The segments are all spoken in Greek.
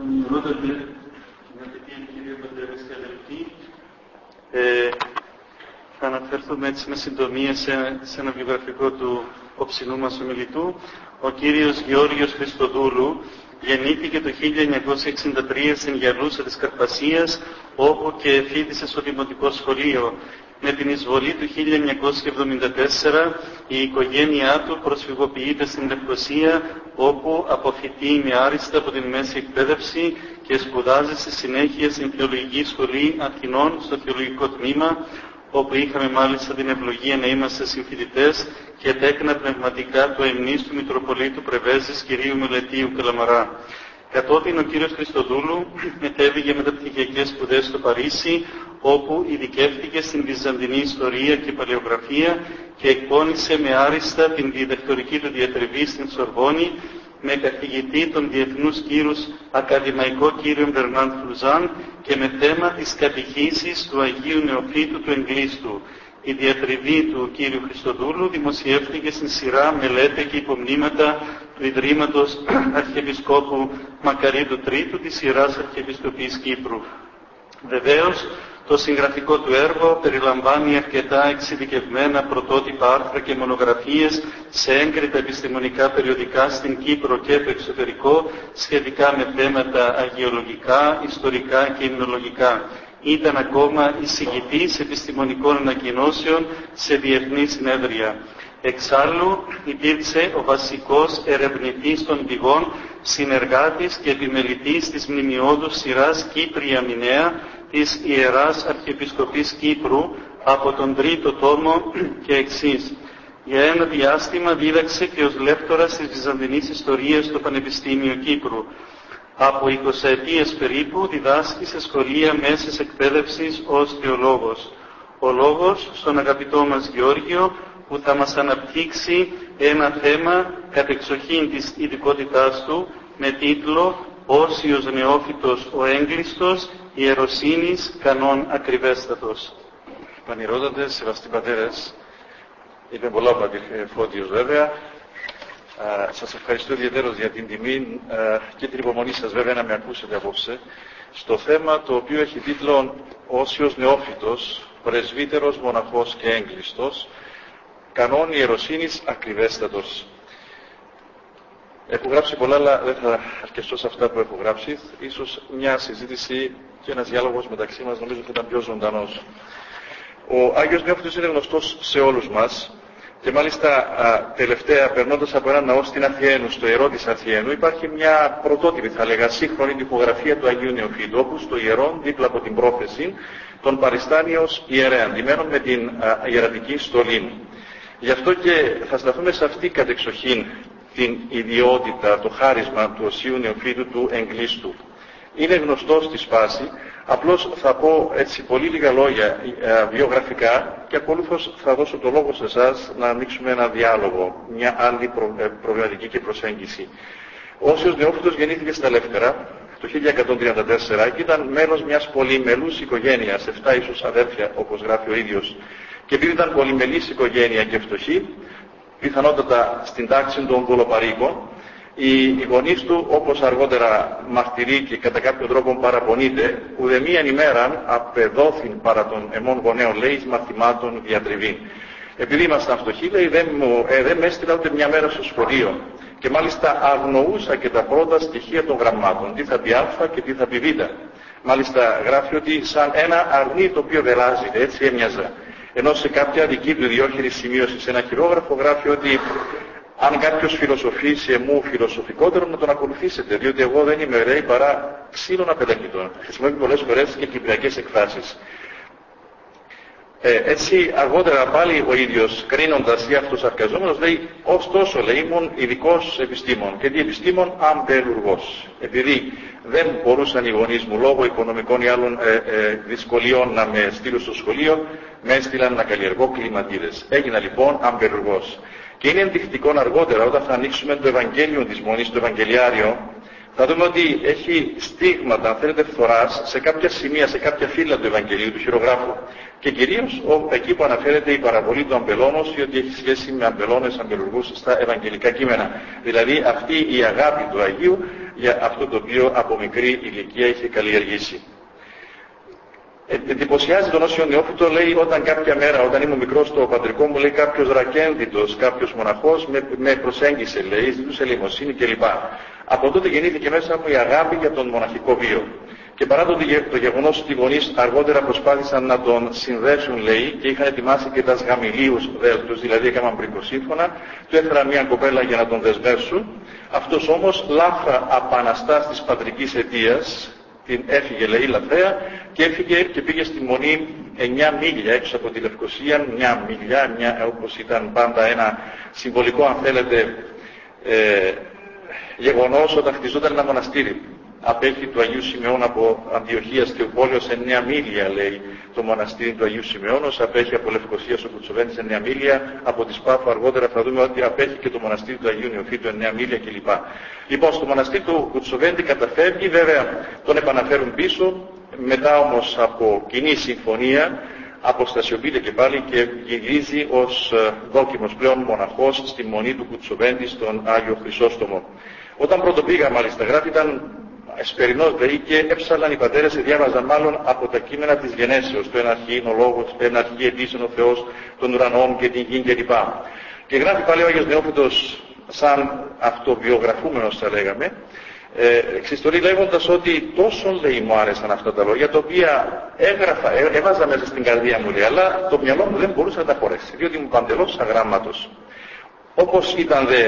Πανηγυρότατε, αγαπητοί κύριοι πατέρες και αδελφοί, θα αναφερθούμε έτσι με συντομία σε ένα βιογραφικό του οψινού μας ομιλητού. Ο κύριος Γεώργιος Χριστοδούλου γεννήθηκε το 1963 στην Γιαλούσα της Καρπασίας, όπου και φοιτησε στο Δημοτικό Σχολείο. Με την εισβολή του 1974 η οικογένειά του προσφυγοποιείται στην Λευκωσία, όπου αποφοιτεί με άριστα από την μέση εκπαίδευση και σπουδάζει στη συνέχεια στην Θεολογική Σχολή Αθηνών στο Θεολογικό Τμήμα, όπου είχαμε μάλιστα την ευλογία να είμαστε συμφοιτητές και τέκνα πνευματικά του αιμνίστου Μητροπολίτου Πρεβέζης κυρίου Μελετίου Καλαμαρά. Κατόπιν ο κύριος Χριστοδούλου μετέβη για μεταπτυχιακές σπουδές στο Παρίσι, όπου ειδικεύτηκε στην Βυζαντινή Ιστορία και Παλαιογραφία και εκπώνησε με άριστα την διδακτορική του διατριβή στην Σορβόνη, με καθηγητή τον διεθνούς κύρους ακαδημαϊκό κύριο Μπερνάντ Φλουζάν και με θέμα τις κατηχήσεις του Αγίου Νεοφύτου του Εγκλήστου. Η διατριβή του κύριου Χριστοδούλου δημοσιεύτηκε στην σειρά μελέτε και υπομνήματα του Ιδρύματος Αρχιεπισκόπου Μακαρίτου Τρίτου της σειράς Αρχιεπισκοπής Κύπρου. Βεβαίως, το συγγραφικό του έργο περιλαμβάνει αρκετά εξειδικευμένα πρωτότυπα άρθρα και μονογραφίες σε έγκριτα επιστημονικά περιοδικά στην Κύπρο και το εξωτερικό σχετικά με θέματα αγιολογικά, ιστορικά και υμνολογικά. Ήταν ακόμα εισηγητής επιστημονικών ανακοινώσεων σε διεθνή συνέδρια. Εξάλλου υπήρξε ο βασικός ερευνητής των πηγών, συνεργάτης και επιμελητής της μνημειώδους σειράς Κύπρια Μηνέα της Ιεράς Αρχιεπισκοπής Κύπρου από τον τρίτο τόμο και εξής. Για ένα διάστημα δίδαξε και ως λέκτορας της Βυζαντινής Ιστορίας στο Πανεπιστήμιο Κύπρου. Από 20 ετίες περίπου διδάσκει σε σχολεία μέσης εκπαίδευσης ως θεολόγος. Ο λόγος στον αγαπητό μας Γεώργιο, που θα μας αναπτύξει ένα θέμα κατεξοχήν της ειδικότητάς του με τίτλο «Όσιος νεόφυτος ο έγκλειστος, ιεροσύνης κανόν ακριβέστατος». Πανηρότατες, σεβαστοί πατέρες, είπε πολλά ο Φώτιος βέβαια. Σας ευχαριστώ ιδιαίτερως για την τιμή και την υπομονή σας βέβαια να με ακούσετε απόψε στο θέμα το οποίο έχει τίτλο «Όσιος νεόφυτος, πρεσβύτερος, μοναχός και έγκλειστος, κανόν ιεροσύνης ακριβέστατος». Έχω γράψει πολλά, αλλά δεν θα αρκεστώ σε αυτά που έχω γράψει. Ίσως μια συζήτηση και ένας διάλογος μεταξύ μας νομίζω θα ήταν πιο ζωντανός. Ο Άγιος Νεόφυτος είναι γνωστός σε όλους μας και μάλιστα τελευταία, περνώντας από έναν ναό στην Αθιαίνου, στο ιερό της Αθιαίνου, υπάρχει μια πρωτότυπη, θα λέγα, σύγχρονη τυπογραφία του Αγίου Νεοφύτου, όπου στο ιερόν, δίπλα από την πρόθεση, τον παριστάνει ως ιερέα, αντιμένον με την ιερατική στολή. Γι' αυτό και θα σταθούμε σε αυτή κατεξοχήν την ιδιότητα, το χάρισμα του Οσίου Νεοφύτου του Εγκλήστου. Είναι γνωστό στη σπάση, απλώς θα πω έτσι πολύ λίγα λόγια βιογραφικά και ακολούθως θα δώσω το λόγο σε εσάς να ανοίξουμε ένα διάλογο, μια άλλη προβληματική και προσέγγιση. Ο Όσιος Νεόφυτος γεννήθηκε στα Λεύκαρα το 1134 και ήταν μέλος μιας πολυμελούς οικογένειας, 7 ίσως αδέρφια όπως γράφει ο ίδιος. Και επειδή ήταν πολυμελής οικογένεια και φτωχή, πιθανότατα στην τάξη των δολοπαρίκων, οι γονείς του, όπως αργότερα μαρτυρεί και κατά κάποιο τρόπο παραπονείται, ουδεμίαν ημέραν απεδόθην παρά των εμών γονέων, λέει, μαθημάτων διατριβήν. Επειδή ήμασταν φτωχοί, λέει, δεν με έστειλα ούτε μια μέρα στο σχολείο. Και μάλιστα αγνοούσα και τα πρώτα στοιχεία των γραμμάτων, τι θα πει Α και τι θα πει Β. Μάλιστα γράφει ότι σαν ένα αρνί το οποίο βελάζεται, έτσι έμοιαζα. Ενώ σε κάποια δική του ιδιόχειρη σημείωση σε ένα χειρόγραφο γράφει ότι αν κάποιος φιλοσοφήσει εμού φιλοσοφικότερο να τον ακολουθήσετε, διότι εγώ δεν είμαι ρέι παρά ξύλων απελέγητων. Χρησιμοποιεί πολλές φορές και κυπριακές εκφράσεις. Έτσι αργότερα πάλι ο ίδιος κρίνοντας ή αυτοσαρκαζόμενος λέει «Ωστόσο λέει ήμουν ειδικός επιστήμων και τι επιστήμων αμπελουργός». Επειδή δεν μπορούσαν οι γονείς μου λόγω οικονομικών ή άλλων δυσκολιών να με στείλουν στο σχολείο, με έστειλαν να καλλιεργώ κλιματίδες. Έγινα λοιπόν αμπελουργός. Και είναι ενδεικτικό αργότερα όταν θα ανοίξουμε το Ευαγγέλιο της Μονής, το Ευαγγελιάριο, θα δούμε ότι έχει στίγματα, αν θέλετε, φθοράς σε κάποια σημεία, σε κάποια φύλλα του Ευαγγελίου, του χειρογράφου. Και κυρίως εκεί που αναφέρεται η παραβολή του αμπελώνος ή ότι έχει σχέση με αμπελώνες, αμπελουργούς στα ευαγγελικά κείμενα. Δηλαδή αυτή η αγάπη του Αγίου για αυτό το οποίο από μικρή ηλικία είχε καλλιεργήσει. Εντυπωσιάζει τον Όσιο Νεόφυτο, λέει, όταν κάποια μέρα, όταν ήμουν μικρός στο πατρικό μου, λέει, κάποιος ρακένδυτος, κάποιος μοναχός με προσέγγισε, λέει, ζητούσε ελεημοσύνη κλπ. Από τότε γεννήθηκε μέσα μου η αγάπη για τον μοναχικό βίο. Και παρά το γεγονός ότι οι γονείς αργότερα προσπάθησαν να τον συνδέσουν, λέει, και είχαν ετοιμάσει και τα σγαμιλίους δέλτους, δηλαδή έκαναν πρικοσύμφωνα, του έφεραν μια κοπέλα για να τον δεσμεύσουν. Αυτός όμως, λάφρα απαναστάς της πατρικής αιτίας, την έφυγε, λέει, λαθρέα, και έφυγε και πήγε στη Μονή 9 μίλια έξω από τη Λευκοσία, μια μίλια, όπως ήταν πάντα ένα συμβολικό, αν θέλετε, γεγονός όταν χτιζόταν ένα μοναστήρι. Απέχει του Αγίου Σιμεών από Αντιοχίας και Ουβόλεως 9 μίλια, λέει, το μοναστήρι του Αγίου Σιμεώνος, απέχει από Λευκοσίας ο Κουτσοβέντης 9 μίλια, από τη Σπάφου αργότερα θα δούμε ότι απέχει και το μοναστήρι του Αγίου Νεοφύτου 9 μίλια κλπ. Λοιπόν, στο μοναστήρι του Κουτσοβέντη καταφεύγει, βέβαια τον επαναφέρουν πίσω, μετά όμως από κοινή συμφωνία αποστασιοποιείται και πάλι και γυρίζει ως δόκιμος πλέον μοναχός στη μονή του Κουτσοβέντη στον Άγιο Χρυσόστομο. Όταν πρωτοπήγα, μάλιστα, γράφει, ήταν εσπερινός, δηλαδή, και έψαλαν οι πατέρες, διάβαζαν μάλλον από τα κείμενα της γενέσεως, το εναρχή είναι ο λόγος, το εναρχή εντύσσεν ο Θεός των ουρανών και την γη κλπ. Και γράφει πάλι ο Άγιος Νεόφυτος, σαν αυτοβιογραφούμενος θα λέγαμε, εξιστορεί λέγοντας ότι τόσο, λέει, μου άρεσαν αυτά τα λόγια, τα οποία έβαζα μέσα στην καρδία μου, λέει, αλλά το μυαλό μου δεν μπορούσε να τα χωρέσει, διότι μου παντελώς αγράμματος. Όπως ήταν δε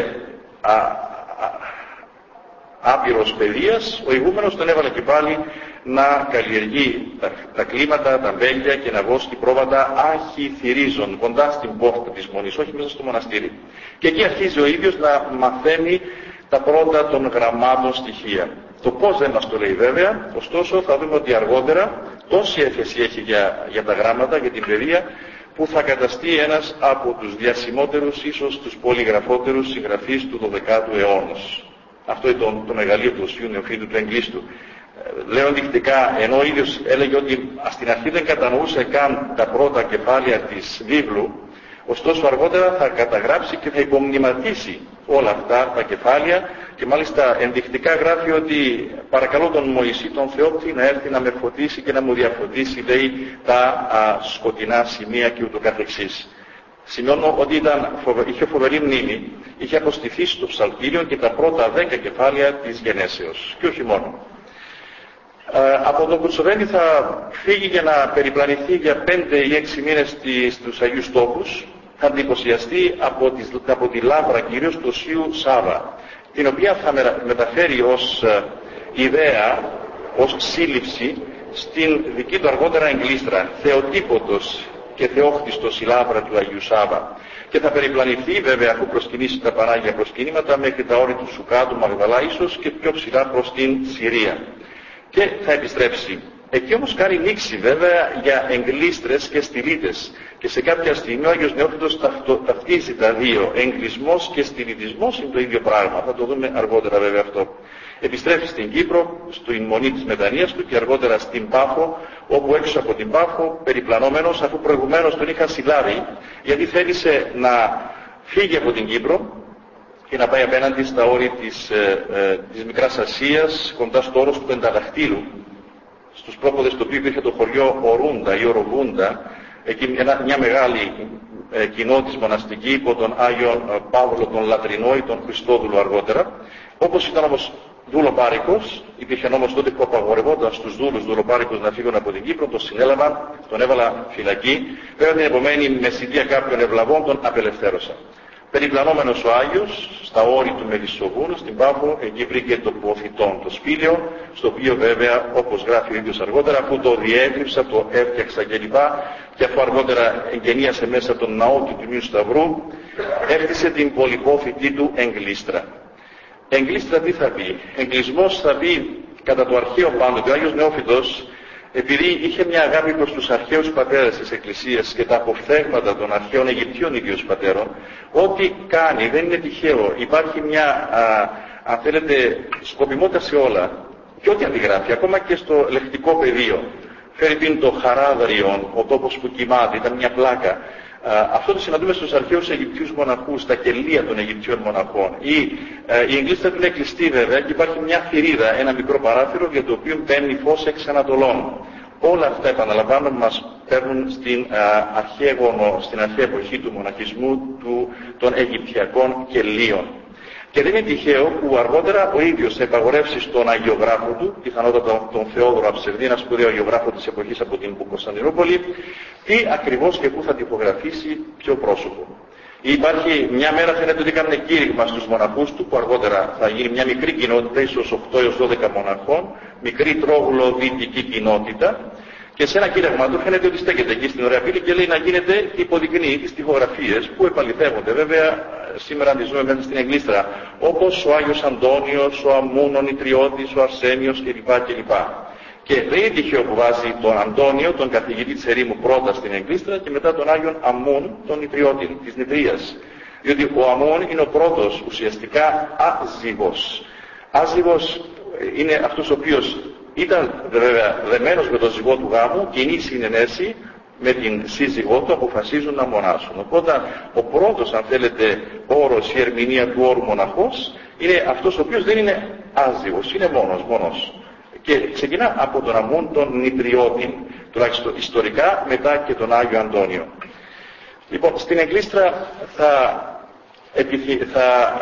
άπειρος παιδείας, ο ηγούμενος τον έβαλε και πάλι να καλλιεργεί τα κλίματα, τα βέλια και να βόσκει πρόβατα αχυθυρίζων, κοντά στην πόρτα της Μονής, όχι μέσα στο μοναστήρι. Και εκεί αρχίζει ο ίδιος να μαθαίνει τα πρώτα των γραμμάτων στοιχεία. Το πώς δεν μας το λέει βέβαια, ωστόσο θα δούμε ότι αργότερα τόση έφεση έχει για τα γράμματα, για την παιδεία, που θα καταστεί ένας από τους διασημότερους, ίσως τους πολυγραφότερους συγγραφείς του 12ου αιώνα. Αυτό είναι το μεγαλείο του Οσίου Νεοφύτου του Εγκλήστου. Λέω ενδεικτικά, ενώ ο ίδιος έλεγε ότι στην αρχή δεν κατανοούσε καν τα πρώτα κεφάλαια της βίβλου, ωστόσο αργότερα θα καταγράψει και θα υπομνηματίσει όλα αυτά τα κεφάλαια, και μάλιστα ενδεικτικά γράφει ότι παρακαλώ τον Μωυσή, τον Θεόπτη, να έρθει να με φωτίσει και να μου διαφωτίσει, λέει, τα σκοτεινά σημεία και ούτω καθεξής. Σημειώνω ότι είχε φοβερή μνήμη, είχε αποστηθεί στο ψαλτήριο και τα πρώτα 10 κεφάλαια της γενέσεως, και όχι μόνο. Από τον Κουτσοβέντη θα φύγει για να περιπλανηθεί για 5 ή 6 μήνες στους Αγίους Τόπους, θα εντυπωσιαστεί από τη λάβρα κυρίως του Οσίου Σάβα, την οποία θα μεταφέρει ως ιδέα, ως σύλληψη στην δική του αργότερα εγκλήστρα, Θεοτύπωτος και Θεόχτιστος η λάβρα του Αγίου Σάβα. Και θα περιπλανηθεί βέβαια, αφού προσκυνήσει τα Πανάγια προσκυνήματα, μέχρι τα όρη του Σουκάτου, Μαγδαλά, ίσως και πιο ψηλά προς την Συρία. Και θα επιστρέψει. Εκεί όμως κάνει νήξη βέβαια για εγκλήστρες και στυλίτες. Και σε κάποια στιγμή ο Άγιος Νεόφυτος ταυτίζει τα δύο. Εγκλισμός και στυλιτισμός είναι το ίδιο πράγμα. Θα το δούμε αργότερα βέβαια αυτό. Επιστρέφει στην Κύπρο, στην μονή της μετανοίας του, και αργότερα στην Πάφο, όπου έξω από την Πάφο, περιπλανόμενος, αφού προηγουμένως τον είχαν συλλάβει, γιατί θέλησε να φύγει από την Κύπρο και να πάει απέναντι στα όρη της Μικράς Ασίας, κοντά στο όρος του Πενταδαχτύλου, στους πρόποδες του οποίου υπήρχε το χωριό Ορούντα ή Οροβούντα, εκεί μια μεγάλη κοινότητα μοναστική υπό τον Άγιο Παύλο τον Λατρινό ή τον Χριστόδουλο αργότερα. Όπως ήταν όμως δούλοπάρικος, υπήρχε νόμος τότε που απαγορευόταν στους δούλους δούλοπάρικους να φύγουν από την Κύπρο, τον συνέλαβαν, τον έβαλαν φυλακή, βέβαια την επομένη με συνδία κάποιων ευλαβών τον απελευθέρωσαν. Περιπλανόμενος ο Άγιος, στα όρη του Μελισσοβούνου, στην Πάφο, εκεί βρήκε το Ποθητόν, το σπήλαιο, στο οποίο βέβαια, όπως γράφει ο ίδιος αργότερα, αφού το διέγλυψα, το έφτιαξα κλπ. Και αφού αργότερα εγγενίασε μέσα τον ναό του Τιμίου Σταυρού, έφτιασε την πολυπόθητη του εγκλήστρα. Εγκλήστρα τι θα πει? Εγκλισμός θα πει κατά το αρχαίο πάντοτε. Ο Άγιος Νεόφυτος, επειδή είχε μια αγάπη προς τους αρχαίους πατέρες της Εκκλησίας και τα αποφθέγματα των αρχαίων Αιγυπτίων ίδιους πατέρων, ό,τι κάνει δεν είναι τυχαίο. Υπάρχει μια, αν θέλετε, σκοπιμότητα σε όλα. Και ό,τι αντιγράφει, ακόμα και στο λεκτικό πεδίο. Φέρει πίν το Χαράδριον, ο τόπος που κοιμάται, ήταν μια πλάκα. Αυτό το συναντούμε στους αρχαίους Αιγυπτίους μοναχούς, στα κελία των Αιγυπτίων μοναχών. Η εγκλήστρα του είναι κλειστή βέβαια και υπάρχει μια θηρίδα, ένα μικρό παράθυρο για το οποίο μπαίνει φως εξ ανατολών. Όλα αυτά, επαναλαμβάνω, μας παίρνουν στην αρχαία εποχή του μοναχισμού των Αιγυπτιακών κελίων. Και δεν είναι τυχαίο που αργότερα ο ίδιος θα υπαγορεύσει στον αγιογράφο του, πιθανότατα τον Θεόδωρο Αψευδή, ένα σπουδαίο αγιογράφο της εποχής από την Κωνσταντινούπολη, τι ακριβώς και πού θα τυπογραφήσει ποιο πρόσωπο. Υπάρχει μια μέρα φαίνεται ότι έκανε κήρυγμα στους μοναχούς του, που αργότερα θα γίνει μια μικρή κοινότητα, ίσως 8 έως 12 μοναχών, μικρή τρόγλο-δυτική κοινότητα, και σε ένα κήρυγμα του φαίνεται ότι στέκεται εκεί στην ωραία πύλη και λέει να γίνεται και υποδεικνύει τις τοιχογραφίες που επαληθεύονται βέβαια σήμερα αντιζούμε μέσα στην Εγκλήστρα, όπως ο Άγιος Αντώνιος, ο Αμούν, ο Νητριώτης, ο Αρσένιος κλπ. Και δεν είναι τυχαίο που βάζει τον Αντώνιο, τον καθηγητή της ερήμου, πρώτα στην Εγκλήστρα και μετά τον Άγιον Αμούν, τον Νητριώτη της Νηδρίας. Διότι ο Αμούν είναι ο πρώτος ουσιαστικά άζυγος. Άζυγος είναι αυτός ο οποίος ήταν βέβαια δεμένος με τον ζυγό του γάμου, κοινή συνενέση με την σύζυγό του αποφασίζουν να μονάσουν. Οπότε ο πρώτος, αν θέλετε, όρος, η ερμηνεία του όρου μοναχός είναι αυτός ο οποίος δεν είναι άζυγος, είναι μόνος. Και ξεκινά από τον Αμούν τον Νητριώτη, τουλάχιστον ιστορικά, μετά και τον Άγιο Αντώνιο. Λοιπόν, στην Εγκλήστρα θα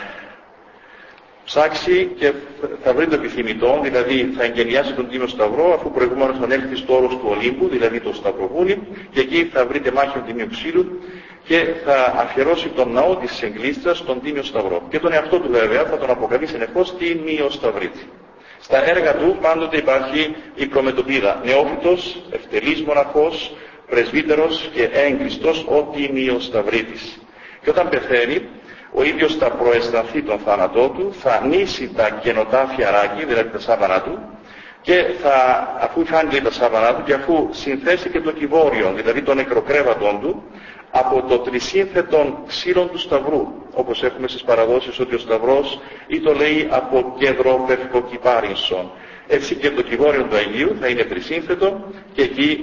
ψάξει και θα βρει το επιθυμητό, δηλαδή θα εγκαινιάσει τον Τίμιο Σταυρό, αφού προηγουμένως θα έλθει στο όρος του Ολύμπου, δηλαδή το Σταυροβούνι, και εκεί θα βρει τεμάχιον Τιμίου Ξύλου και θα αφιερώσει τον ναό της Εγκλήστρας στον Τίμιο Σταυρό. Και τον εαυτό του βέβαια θα τον αποκαλεί συνεχώς Τίμιο Σταυρίτη. Στα έργα του πάντοτε υπάρχει η προμετωπίδα νεόφυτος, ευτελής μοναχός, πρεσβύτερος και έγκλειστος ο Τίμιος Σταυρίτης. Και όταν πεθαίνει, ο ίδιος θα προαισθανθεί τον θάνατό του, θα νήσει τα κενοτάφια ράκη, δηλαδή τα σάβανα του, και αφού φάνει τα σάβανα του και αφού συνθέσει και το κυβόριο, δηλαδή τον νεκροκρέβατον του, από το τρισύνθετον ξύλων του Σταυρού, όπως έχουμε στις παραδόσεις ότι ο Σταυρός ή το λέει από κέντρο πευκοκυπάρινσον. Έτσι και το κυβόριο του Αγίου θα είναι τρισύνθετο και εκεί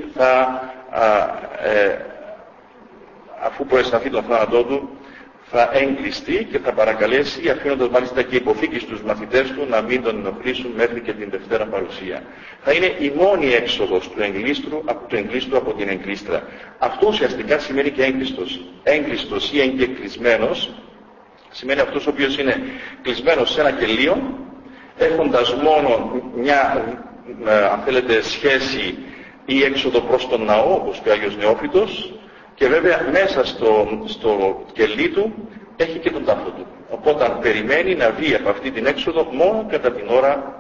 αφού προαισθανθεί τον θάνατό του, θα εγκλειστεί και θα παρακαλέσει, αφήνοντας μάλιστα και υποθήκη στους μαθητές του να μην τον ενοχλήσουν μέχρι και την Δευτέρα παρουσία. Θα είναι η μόνη έξοδος του εγκλήστρου από την Εγκλήστρα. Αυτό ουσιαστικά σημαίνει και έγκλειστος. Έγκλειστος ή εγκεκλεισμένος σημαίνει αυτός ο οποίος είναι κλεισμένος σε ένα κελίο, έχοντας μόνο μια, αν θέλετε, σχέση ή έξοδο προς τον ναό, όπως και ο Άγιος Νεόφυτος, και βέβαια μέσα στο κελί του έχει και τον τάφο του. Οπότε περιμένει να βγει από αυτή την έξοδο μόνο κατά την ώρα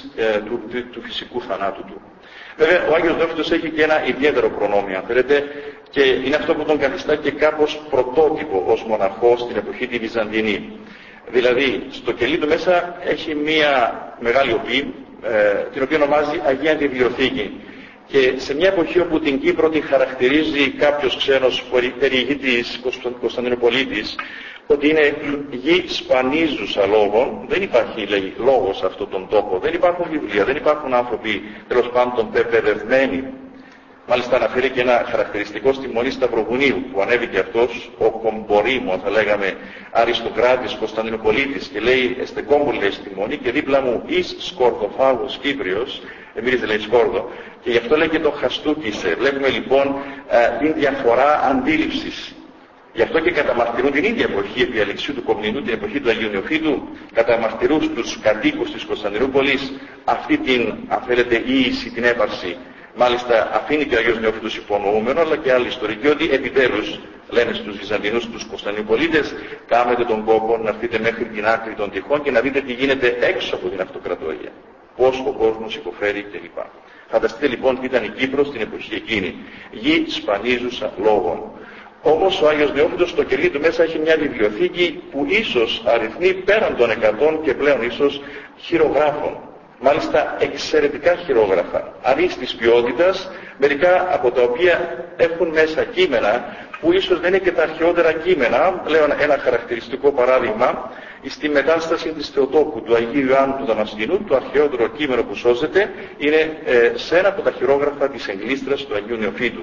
του φυσικού θανάτου του. Βέβαια ο Άγιος Νεόφυτος έχει και ένα ιδιαίτερο προνόμιο, αν θέλετε, και είναι αυτό που τον καθιστά και κάπως πρωτότυπο ως μοναχός στην εποχή τη Βυζαντινή. Δηλαδή στο κελί του μέσα έχει μία μεγάλη οπή, την οποία ονομάζει Αγία Βιβλιοθήκη. Και σε μια εποχή όπου την Κύπρο την χαρακτηρίζει κάποιος ξένος περιηγητής, Κωνσταντινοπολίτης, ότι είναι γη σπανίζουσα λόγων, δεν υπάρχει, λέει, λόγος σε αυτόν τον τόπο, δεν υπάρχουν βιβλία, δεν υπάρχουν άνθρωποι τέλος πάντων πεπαιδευμένοι. Μάλιστα αναφέρει και ένα χαρακτηριστικό στη Μονή Σταυροβουνίου που ανέβηκε αυτός, ο Κομπορήμο, θα λέγαμε, αριστοκράτης Κωνσταντινοπολίτης, και λέει «Εστεκόμπο», λέει, στη Μονή, και δίπλα μου εις σκορδοφάγος Κύπριος, μύριζε, λέει, σκόρδο, και γι' αυτό λέει και το χαστούκισε. Βλέπουμε λοιπόν την διαφορά αντίληψης. Γι' αυτό και καταμαρτυρούν την ίδια εποχή επί Αλεξίου του Κομνηνού, την εποχή του Αγίου Νεοφύτου, καταμαρτυρούν στους κατοίκους της Κωνσταντινούπολης αυτή την, αν θέλετε, ίηση, την έπαρση. Μάλιστα αφήνει και ο Αγίος Νεόφυτος υπονοούμενο, αλλά και άλλοι ιστορικοί, ότι επιτέλους λένε στους Βυζαντινούς, στους Κωνσταντινοπολίτες, κάμετε τον κόπο να έρθετε μέχρι την άκρη των τυχών και να δείτε τι γίνεται έξω από την αυτοκρατορία. Πώς ο κόσμος υποφέρει κλπ. Φανταστείτε λοιπόν τι ήταν η Κύπρος στην εποχή εκείνη. Γη σπανίζουσα λόγων. Όμως ο Άγιος Νεόφυτος στο κελί του μέσα έχει μια βιβλιοθήκη που ίσως αριθμεί πέραν των 100 και πλέον ίσως χειρογράφων. Μάλιστα εξαιρετικά χειρόγραφα, αρίστης ποιότητας, μερικά από τα οποία έχουν μέσα κείμενα που ίσως δεν είναι και τα αρχαιότερα κείμενα. Λέω ένα χαρακτηριστικό παράδειγμα, στη μετάσταση της Θεοτόκου του Αγίου Ιωάννου του Δαμασκηνού, το αρχαιότερο κείμενο που σώζεται είναι σε ένα από τα χειρόγραφα της Εγκλήστρας του Αγίου Νεοφύτου.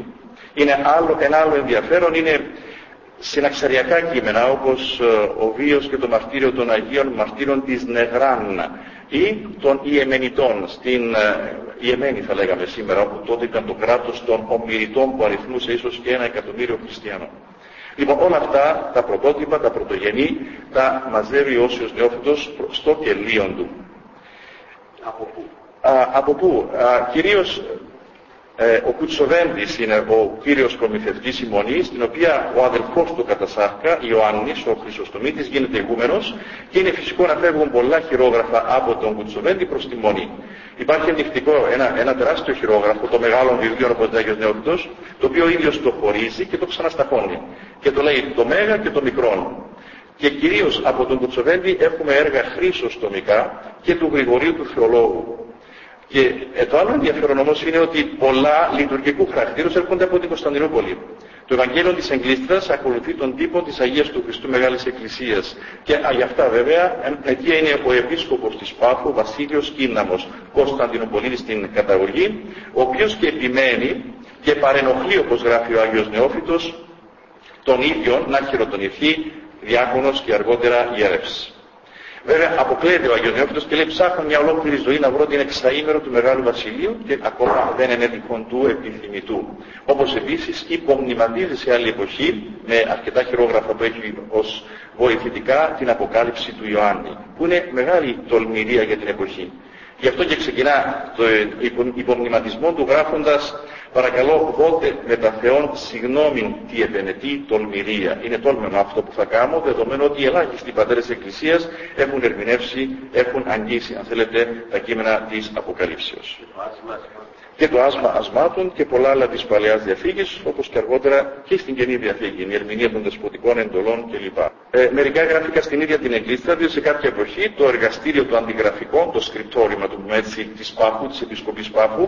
Ένα άλλο ενδιαφέρον είναι συναξαριακά κείμενα, όπως ο βίος και το μαρτύριο των Αγίων Μαρτύρων της Νεγράν ή των Ιεμενιτών, στην Ιεμένη θα λέγαμε σήμερα, όπου τότε ήταν το κράτος των Ομηρητών που αριθμούσε ίσως και 1 εκατομμύριο χριστιανών. Λοιπόν, όλα αυτά τα πρωτότυπα, τα πρωτογενή, τα μαζεύει ο Όσιος Νεόφυτος στο κελίον του. Από πού? Κυρίως ο Κουτσοβέντης είναι ο κύριος προμηθευτής ημωνής, στην οποία ο αδελφός του κατά σάρκα, Ιωάννης, ο Χρυσοστομίτης, γίνεται ηγούμενος και είναι φυσικό να φεύγουν πολλά χειρόγραφα από τον Κουτσοβέντη προς τη Μονή. Υπάρχει ενδεικτικό ένα τεράστιο χειρόγραφο, το μεγάλο βιβλίο όπως λέει ο Άγιος Νεόφυτος, το οποίο ο ίδιος το χωρίζει και το ξανασταχώνει. Και το λέει το μέγα και το μικρόν. Και κυρίως από τον Κουτσοβέντη έχουμε έργα χρυσοστομικά και του Γρηγορίου του Θεολόγου. Και το άλλο ενδιαφέρον όμως είναι ότι πολλά λειτουργικού χαρακτήρους έρχονται από την Κωνσταντινούπολη. Το Ευαγγέλιο της Εγκλήστρας ακολουθεί τον τύπο της Αγίας του Χριστού Μεγάλης Εκκλησίας. Και γι' αυτά βέβαια εκεί είναι ο επίσκοπος της Πάφου, Βασίλειος Κίναμος, Κωνσταντινουπολίτης στην καταγωγή, ο οποίος και επιμένει και παρενοχλεί, όπως γράφει ο Άγιος Νεόφυτος, τον ίδιο να χειροτονηθεί διάκονος και αργότερα ιερεύς. Βέβαια αποκλείεται ο Άγιος Νεόφυτος και λέει ψάχνω μια ολόκληρη ζωή να βρω την εξαήμερο του Μεγάλου Βασιλείου και ακόμα δεν είναι έτυχον του επιθυμητού. Όπως επίσης υπομνηματίζει σε άλλη εποχή με αρκετά χειρόγραφα που έχει ως βοηθητικά την Αποκάλυψη του Ιωάννη, που είναι μεγάλη τολμηρία για την εποχή. Γι' αυτό και ξεκινά το υπομνηματισμό του γράφοντας «Παρακαλώ δώτε με τα Θεόν συγγνώμην τι επενετεί τολμηρία». Είναι τόλμημα αυτό που θα κάνω, δεδομένου ότι οι ελάχιστοι πατέρες της Εκκλησίας έχουν ερμηνεύσει, έχουν αγγίσει, αν θέλετε, τα κείμενα της Αποκαλύψεως. Και το άσμα ασμάτων και πολλά άλλα της Παλαιάς Διαθήκης, όπως και αργότερα και στην Καινή Διαθήκη, η ερμηνεία των δεσποτικών εντολών κλπ. Μερικά γραφικά στην ίδια την Εκκλήστρα, διότι σε κάποια εποχή το εργαστήριο του αντιγραφικών, το σκριπτόριμα του της Πάφου, της Επισκοπής Πάφου,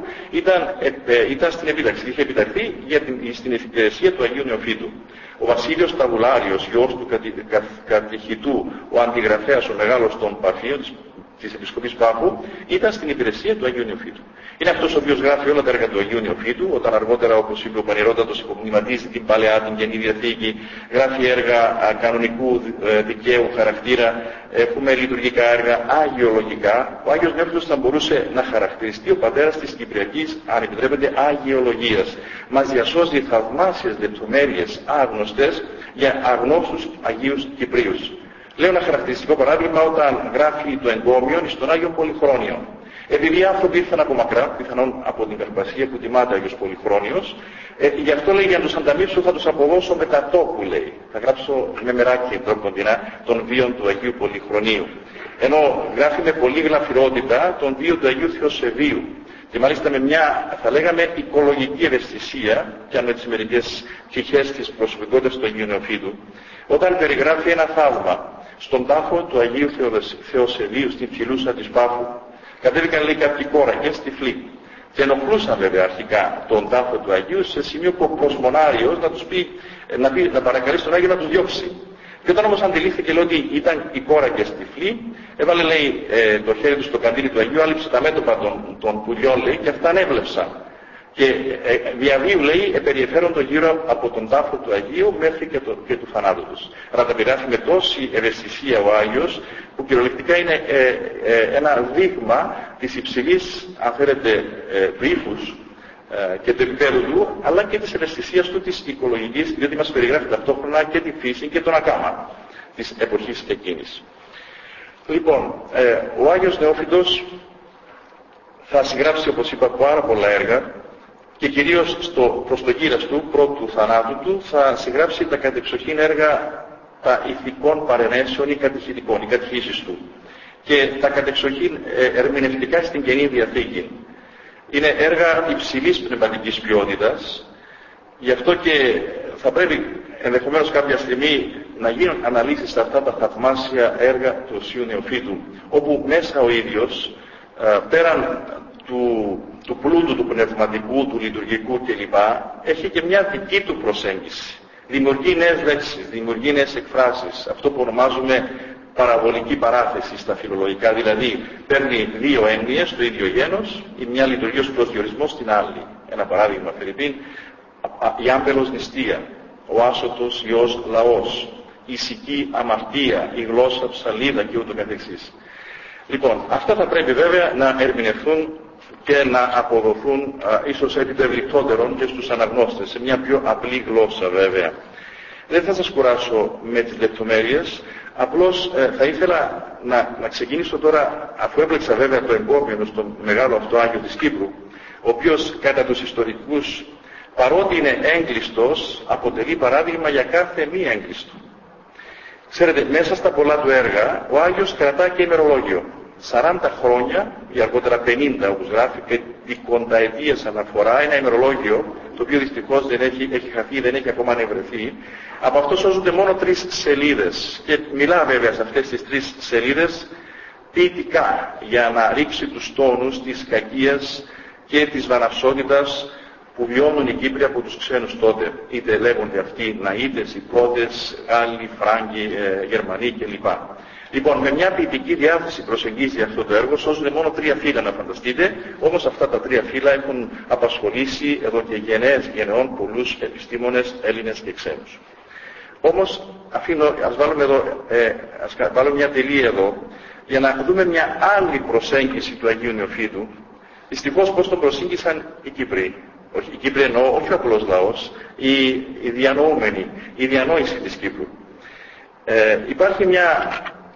ήταν στην επίταξη. Είχε επιταχθεί στην υπηρεσία του Αγίου Νεοφύτου. Ο Βασίλειος Ταβουλάριος, γιος του κατηχητού, ο αντιγραφέας, ο μεγάλος των Παφίων, της Επισκοπής Πάφου, ήταν στην υπηρεσία του Αγίου Νεοφύτου. Είναι αυτός ο οποίος γράφει όλα τα έργα του Αγίου Νεοφύτου, όταν αργότερα, όπως είπε ο Πανηρότατος, υπομνηματίζει την Παλαιά, την Καινή Διαθήκη, γράφει έργα κανονικού δικαίου χαρακτήρα, έχουμε λειτουργικά έργα αγιολογικά. Ο Άγιος Νεόφυτος θα μπορούσε να χαρακτηριστεί ο πατέρας της Κυπριακής, αν επιτρέπετε, αγιολογίας. Μας διασώζει θαυμάσιες λεπτομέρειες άγνωστες για αγνώστους Αγίους Κυπρίους. Λέω ένα χαρακτηριστικό παράδειγμα όταν γράφει το εγκόμιο στον Άγιο Πολυχρόνιο. Επειδή οι άνθρωποι ήρθαν από μακρά, πιθανόν από την Καρπασία που τιμάται Άγιος Πολυχρόνιος, γι' αυτό λέει για να τους ανταμείψω θα τους αποδώσω με τα τόπου, λέει. Θα γράψω με μεράκι τρόποντινά των βίων του Αγίου Πολυχρονίου. Ενώ γράφει με πολύ γλαφυρότητα τον βίο του Αγίου Θεοσεβίου. Και μάλιστα με μια, θα λέγαμε, οικολογική ευαισθησία, και αν με τις μερικές πτυχές της προσωπικότητας του Αγίου Νεοφύτου, όταν περιγράφει ένα θαύμα στον τάφο του Αγίου Θεοσεβίου, στην Φιλούσα της Πάφου, κατέβηκαν, λέει, κάποιοι κόρακες τυφλοί. Και ενοχλούσαν βέβαια αρχικά τον τάφο του Αγίου σε σημείο που ο προσμονάριος να τους πει, να παρακαλέσει τον Άγιο να τους διώξει. Και όταν όμως αντιλήφθηκε, λέει, ότι ήταν οι κόρακες τυφλοί, έβαλε, λέει, το χέρι του στο καντήλι του Αγίου, άλυψε τα μέτωπα των πουλιών, λέει, και αυτά ανέβλεψαν. Και διαβίου, λέει, περιεφέροντο γύρω από τον τάφο του Αγίου μέχρι και του θανάτου τους. Αλλά τα περιγράφει με τόση ευαισθησία ο Άγιος, που κυριολεκτικά είναι ένα δείγμα της υψηλής, αν θέλετε, βήθους και του επίπεδου του, αλλά και της ευαισθησίας του της οικολογικής, διότι μας περιγράφει ταυτόχρονα και τη φύση και τον ακάμα της εποχής εκείνης. Λοιπόν, ο Άγιος Νεόφυτος θα συγγράψει, όπως είπα, πάρα πολλά έργα και κυρίως προς το γύρας του, πρώτου θανάτου του, θα συγγράψει τα κατεξοχήν έργα τα ηθικών παρενέσεων ή κατηχητικών, οι κατηχήσεις του. Και τα κατεξοχήν ερμηνευτικά στην Καινή Διαθήκη. Είναι έργα υψηλής πνευματικής ποιότητας, γι' αυτό και θα πρέπει ενδεχομένως κάποια στιγμή να γίνουν αναλύσεις σε αυτά τα θαυμάσια έργα του Οσίου Νεοφύτου, όπου μέσα ο ίδιος, πέραν του πλούτου, του πνευματικού, του λειτουργικού κλπ, έχει και μια δική του προσέγγιση. Δημιουργεί νέες λέξεις, δημιουργεί νέες εκφράσεις, αυτό που ονομάζουμε παραβολική παράθεση στα φιλολογικά, δηλαδή παίρνει δύο έννοιες, το ίδιο γένος, η μια λειτουργεί ως προσδιορισμός στην άλλη. Ένα παράδειγμα, φερειπίν, η άμπελος νηστεία, ο άσωτος Υιός λαός, η σική αμαρτία, η γλώσσα ψαλίδα και ούτω καθεξής. Λοιπόν, αυτά θα πρέπει βέβαια να ερμηνευθούν και να αποδοθούν ίσως επιτευλικτότερον και στους αναγνώστες, σε μια πιο απλή γλώσσα βέβαια. Δεν θα σας κουράσω με τις λεπτομέρειες, απλώς θα ήθελα να ξεκινήσω τώρα, αφού έπλεξα βέβαια το εγκόμενο στο μεγάλο αυτό Άγιο της Κύπρου, ο οποίος κατά τους ιστορικούς, παρότι είναι έγκλειστος, αποτελεί παράδειγμα για κάθε μη έγκλειστο. Ξέρετε, μέσα στα πολλά του έργα, ο Άγιος κρατά και ημερολόγιο. 40 χρόνια, ή αργότερα 50 όπως γράφει, και πικονταετίες αναφορά, ένα ημερολόγιο, το οποίο δυστυχώς δεν έχει χαθεί, δεν έχει ακόμα ανεβρεθεί. Από αυτό σώζονται μόνο 3 σελίδες. Και μιλά βέβαια σε αυτές τις 3 σελίδες ποιητικά, για να ρίξει τους τόνους της κακίας και της βαναυσότητας που βιώνουν οι Κύπροι από τους ξένους τότε. Είτε λέγονται αυτοί Ναΐτες, Ιππότες, Γάλλοι, Φράγκοι, Γερμανοί κλπ. Λοιπόν, με μια ποιητική διάθεση προσεγγίζει αυτό το έργο, σώζουν μόνο 3 φύλλα να φανταστείτε, όμως αυτά τα 3 φύλλα έχουν απασχολήσει εδώ και γενεών πολλούς επιστήμονες, Έλληνες και ξένους. Όμως, ας βάλω μια τελεία εδώ, για να δούμε μια άλλη προσέγγιση του Αγίου Νεοφύτου. Δυστυχώς πώς τον προσήγησαν οι Κύπροι. Όχι, οι Κύπροι εννοώ, όχι ο απλός λαός, οι διανοούμενοι, η διανόηση της Κύπρου. Υπάρχει μια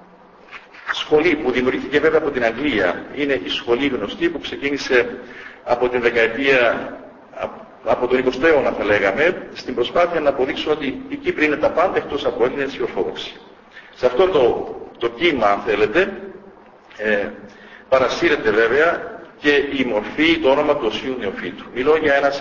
σχολή που δημιουργήθηκε βέβαια από την Αγγλία, είναι η σχολή γνωστή που ξεκίνησε από την δεκαετία, από τον 20ο αιώνα θα λέγαμε, στην προσπάθεια να αποδείξουν ότι οι Κύπροι είναι τα πάντα εκτός από Έλληνες ή Ορθόδοξοι. Σε αυτό το κύμα, αν θέλετε, παρασύρεται βέβαια και η μορφή, το όνομα του Οσίου Νεοφύτου. Μιλώ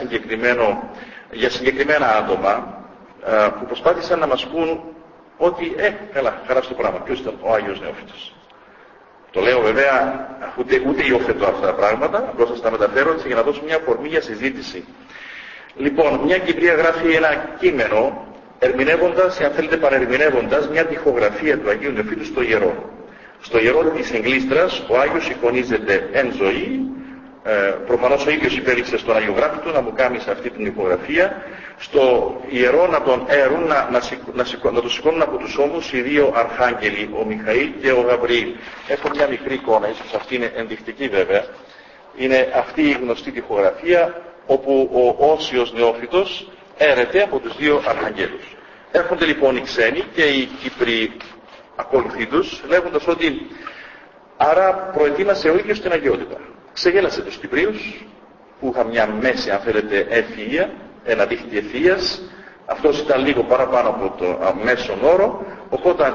για συγκεκριμένα άτομα που προσπάθησαν να μας πούν ότι καλά, χαρά στο πράγμα. Ποιος ήταν ο Άγιος Νεόφυτος. Το λέω βέβαια, ούτε υιοθετώ αυτά τα πράγματα, απλώς σας τα μεταφέρω έτσι για να δώσω μια αφορμή για συζήτηση. Λοιπόν, μια Κυπρία γράφει ένα κείμενο, ερμηνεύοντας, αν θέλετε παρερμηνεύοντας, μια τοιχογραφία του Αγίου Νεοφύτου στο ιερό. Στο ιερό της Εγκλήστρας ο Άγιος εικονίζεται εν ζωή, προφανώς ο ίδιος υπέληξε στον Αγιογράφη του να μου κάνει σε αυτή την ηχογραφία, στο ιερό να τον έρουν, να το σηκώνουν από τους ώμους οι 2 αρχάγγελοι, ο Μιχαήλ και ο Γαβριήλ. Έχω μια μικρή εικόνα, ίσως αυτή είναι ενδεικτική βέβαια. Είναι αυτή η γνωστή τοιχογραφία όπου ο Όσιος Νεόφυτος έρεται από τους 2 αρχαγγέλους. Έρχονται λοιπόν οι ξένοι και οι Κύπροι ακολουθεί τους, λέγοντας ότι άρα προετοίμασε ο ίδιος την αγιότητα. Ξεγέλασε τους Κυπρίους που είχαν μια μέση, αν θέλετε, ευφυΐα, ένα δίχτυ ευφυΐας. Αυτός ήταν λίγο παραπάνω από το μέσον όρο, οπότε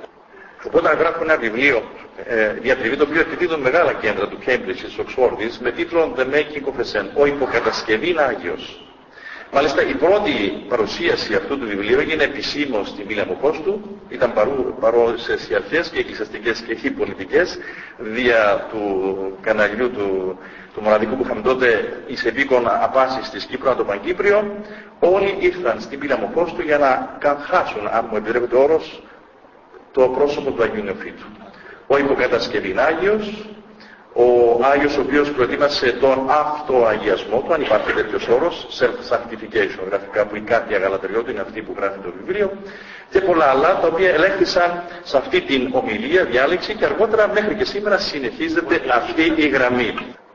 γράφουν ένα βιβλίο διατριβή, το οποίο εκδίδουν μεγάλα κέντρα του Cambridge της Οξφόρδης με τίτλο The Making of a Saint, ο υποκατασκευήν Άγιος. Μάλιστα η πρώτη παρουσίαση αυτού του βιβλίου έγινε επισήμως στην Πύλη Αμοχώστου, ήταν παρούσες οι αρχές και εκκλησιαστικές και οι πολιτικές δια του καναλιού του μοναδικού που είχαμε τότε εις επίκον απάσης της Κύπρου, το Παγκύπριο. Όλοι ήρθαν στην Πύλη Αμοχώστου για να κανχάσουν, αν μου επιτρέπετε ο όρος, το πρόσωπο του Αγίου Νεοφύτου. Ο υποκατασκευήν Άγιος, ο Άγιος ο οποίος προετοίμασε τον αυτοαγιασμό του, αν υπάρχει τέτοιος όρος, self-sanctification, γραφικά που η Κάτια Γαλατεριώτη είναι αυτή που γράφει το βιβλίο, και πολλά άλλα τα οποία ελέγχθησαν σε αυτή την ομιλία, διάλεξη, και αργότερα μέχρι και σήμερα συνεχίζεται αυτή η γραμμή.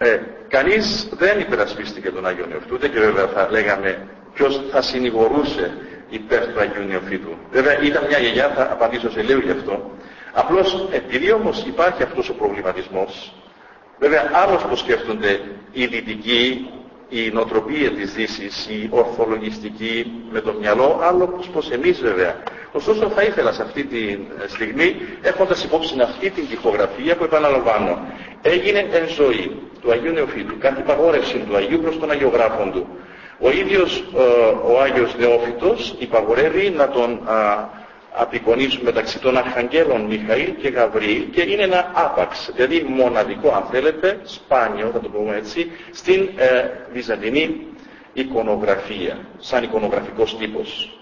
Κανείς δεν υπερασπίστηκε τον Άγιο Νεοφύτου, ούτε και βέβαια θα λέγαμε ποιος θα συνηγορούσε υπέρ του Αγίου Νεοφύτου. Βέβαια ήταν μια γιαγιά, θα απαντήσω σε λίγο γι' αυτό. Απλώς επειδή όμως υπάρχει αυτός ο προβληματισμός, βέβαια άλλως το σκέφτονται οι δυτικοί, η νοοτροπία της Δύσης, η ορθολογιστική με το μυαλό, άλλο πως εμείς βέβαια. Ωστόσο θα ήθελα σε αυτή τη στιγμή, έχοντας υπόψη αυτή την τοιχογραφία που επαναλαμβάνω, έγινε εν ζωή του Αγίου Νεοφύτου, κάθε υπαγόρευση του Αγίου προς τον Αγιογράφον του. Ο ίδιος ο Άγιος Νεόφυτος υπαγορεύει να τον απεικονίσουν μεταξύ των αρχαγγέλων Μιχαήλ και Γαβριήλ, και είναι ένα άπαξ, δηλαδή μοναδικό αν θέλετε, σπάνιο θα το πούμε έτσι, στην βυζαντινή εικονογραφία, σαν εικονογραφικός τύπος.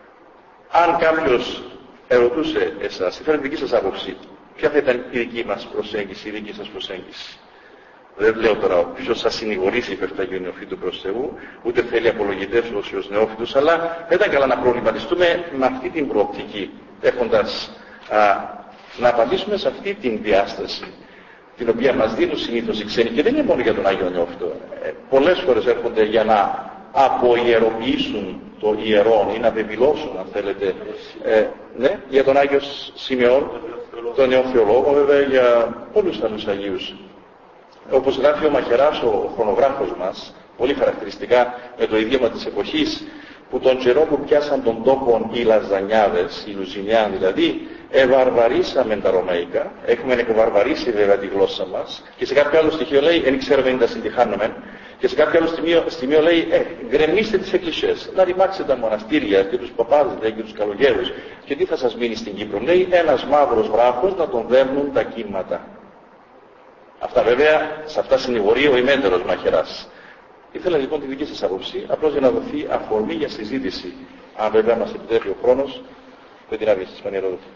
Αν κάποιος ερωτούσε εσάς, ήθελα τη δική σας άποψη, ποια θα ήταν η δική μας προσέγγιση, η δική σας προσέγγιση. Δεν λέω τώρα ποιος θα συνηγορήσει υπέρ του Αγίου Νεοφύτου προς Θεού, ούτε θέλει απολογητές ως νεόφυτους, αλλά δεν ήταν καλά να προβληματιστούμε με αυτή την προοπτική, έχοντας να απαντήσουμε σε αυτή την διάσταση, την οποία μας δίνουν συνήθως οι ξένοι, και δεν είναι μόνο για τον Άγιο Νεόφυτο. Πολλές φορές έρχονται για να αποϊεροποιήσουν το ιερόν ή να βεβηλώσουν, αν θέλετε, ναι, για τον Άγιο Σημειών, τον Νεοφυολόγο, βέβαια για πολλούς άλλους Αγίους. Όπως γράφει ο Μαχαιράς, ο χρονογράφος μας, πολύ χαρακτηριστικά με το ίδιωμα της εποχής, που τον καιρό που πιάσαν τον τόπο οι Λαζανιάδες, οι Λουζινιάν δηλαδή, ευαρβαρίσαμε τα Ρωμαϊκά, έχουμε εκβαρβαρίσει βέβαια τη γλώσσα μας, και σε κάποιο άλλο στοιχείο λέει, δεν ξέρουμε αν τα συντυχάνουμε, και σε κάποιο άλλο σημείο λέει, γκρεμίστε τις εκκλησίες, να ρημάξετε τα μοναστήρια και τους παπάδες και τους καλογέρους, και τι θα σας μείνει στην Κύπρο, λέει, ένας μαύρος βράχος να τον δέρνουν τα κύματα. Αυτά βέβαια, σε αυτά συνηγορεί ο ιμέντερος Μαχαιράς. Ήθελα λοιπόν τη δική σας άποψη, απλώς για να δοθεί αφορμή για συζήτηση. Αν βέβαια μας επιτρέπει ο χρόνος, δεν την άδειες της Πανιερόδοτη.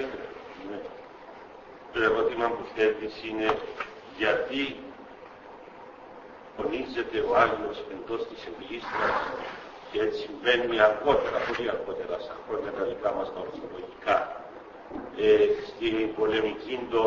Το ερώτημα που θέτεις είναι γιατί τονίζεται ο Άγιος εντός της Εκκλήσιας και έτσι συμβαίνει αργότερα, πολύ αργότερα, στα χρόνια τα δικά μας τα ορθολογικά, στην πολεμική των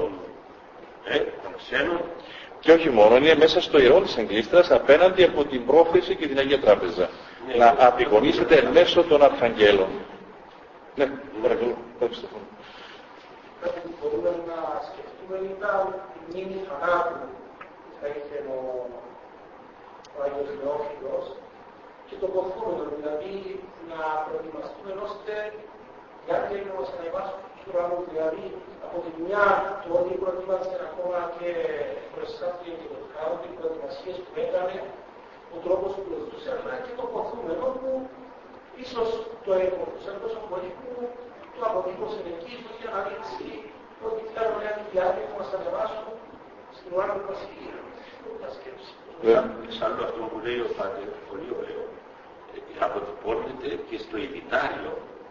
ξένων. Και όχι μόνο, είναι μέσα στο ιερό της Εγκλήστρας απέναντι από την πρόφεση και την Αγία Τράπεζα. Ναι, να απεικονίσετε εν μέσω των Αρχαγγέλων. Ναι, παρακαλώ, πέστε το φόνο. Κάτι που μπορούμε να σκεφτούμε ήταν τη μνήμη θανάτου που θα είχε ο Άγιος Νεόφυτος και το πορθούμενο, δηλαδή να προετοιμαστούμε ώστε οι άγγελοι μας ανεβάσουν τους ουρανούς, δηλαδή από τη μια το ότι προετοίμασε ακόμα και προεστάθηκε και το χάρο, οι προετοιμασίες που έκανε, ο τρόπος που προετοιμασε, αλλά και το πορθούμενο που ίσως το εμπορούσε τόσο πολύ που το αποτύπωσε εκεί για να δείξει ότι θέλουν οι άγγελοι μας ανεβάσουν στην ουρανή βασιλεία. Τα σκέψη. Εξάλλου αυτό που λέει ο Πάτερ, πολύ ωραίο, αποτυπώνεται και στο ειδητάριο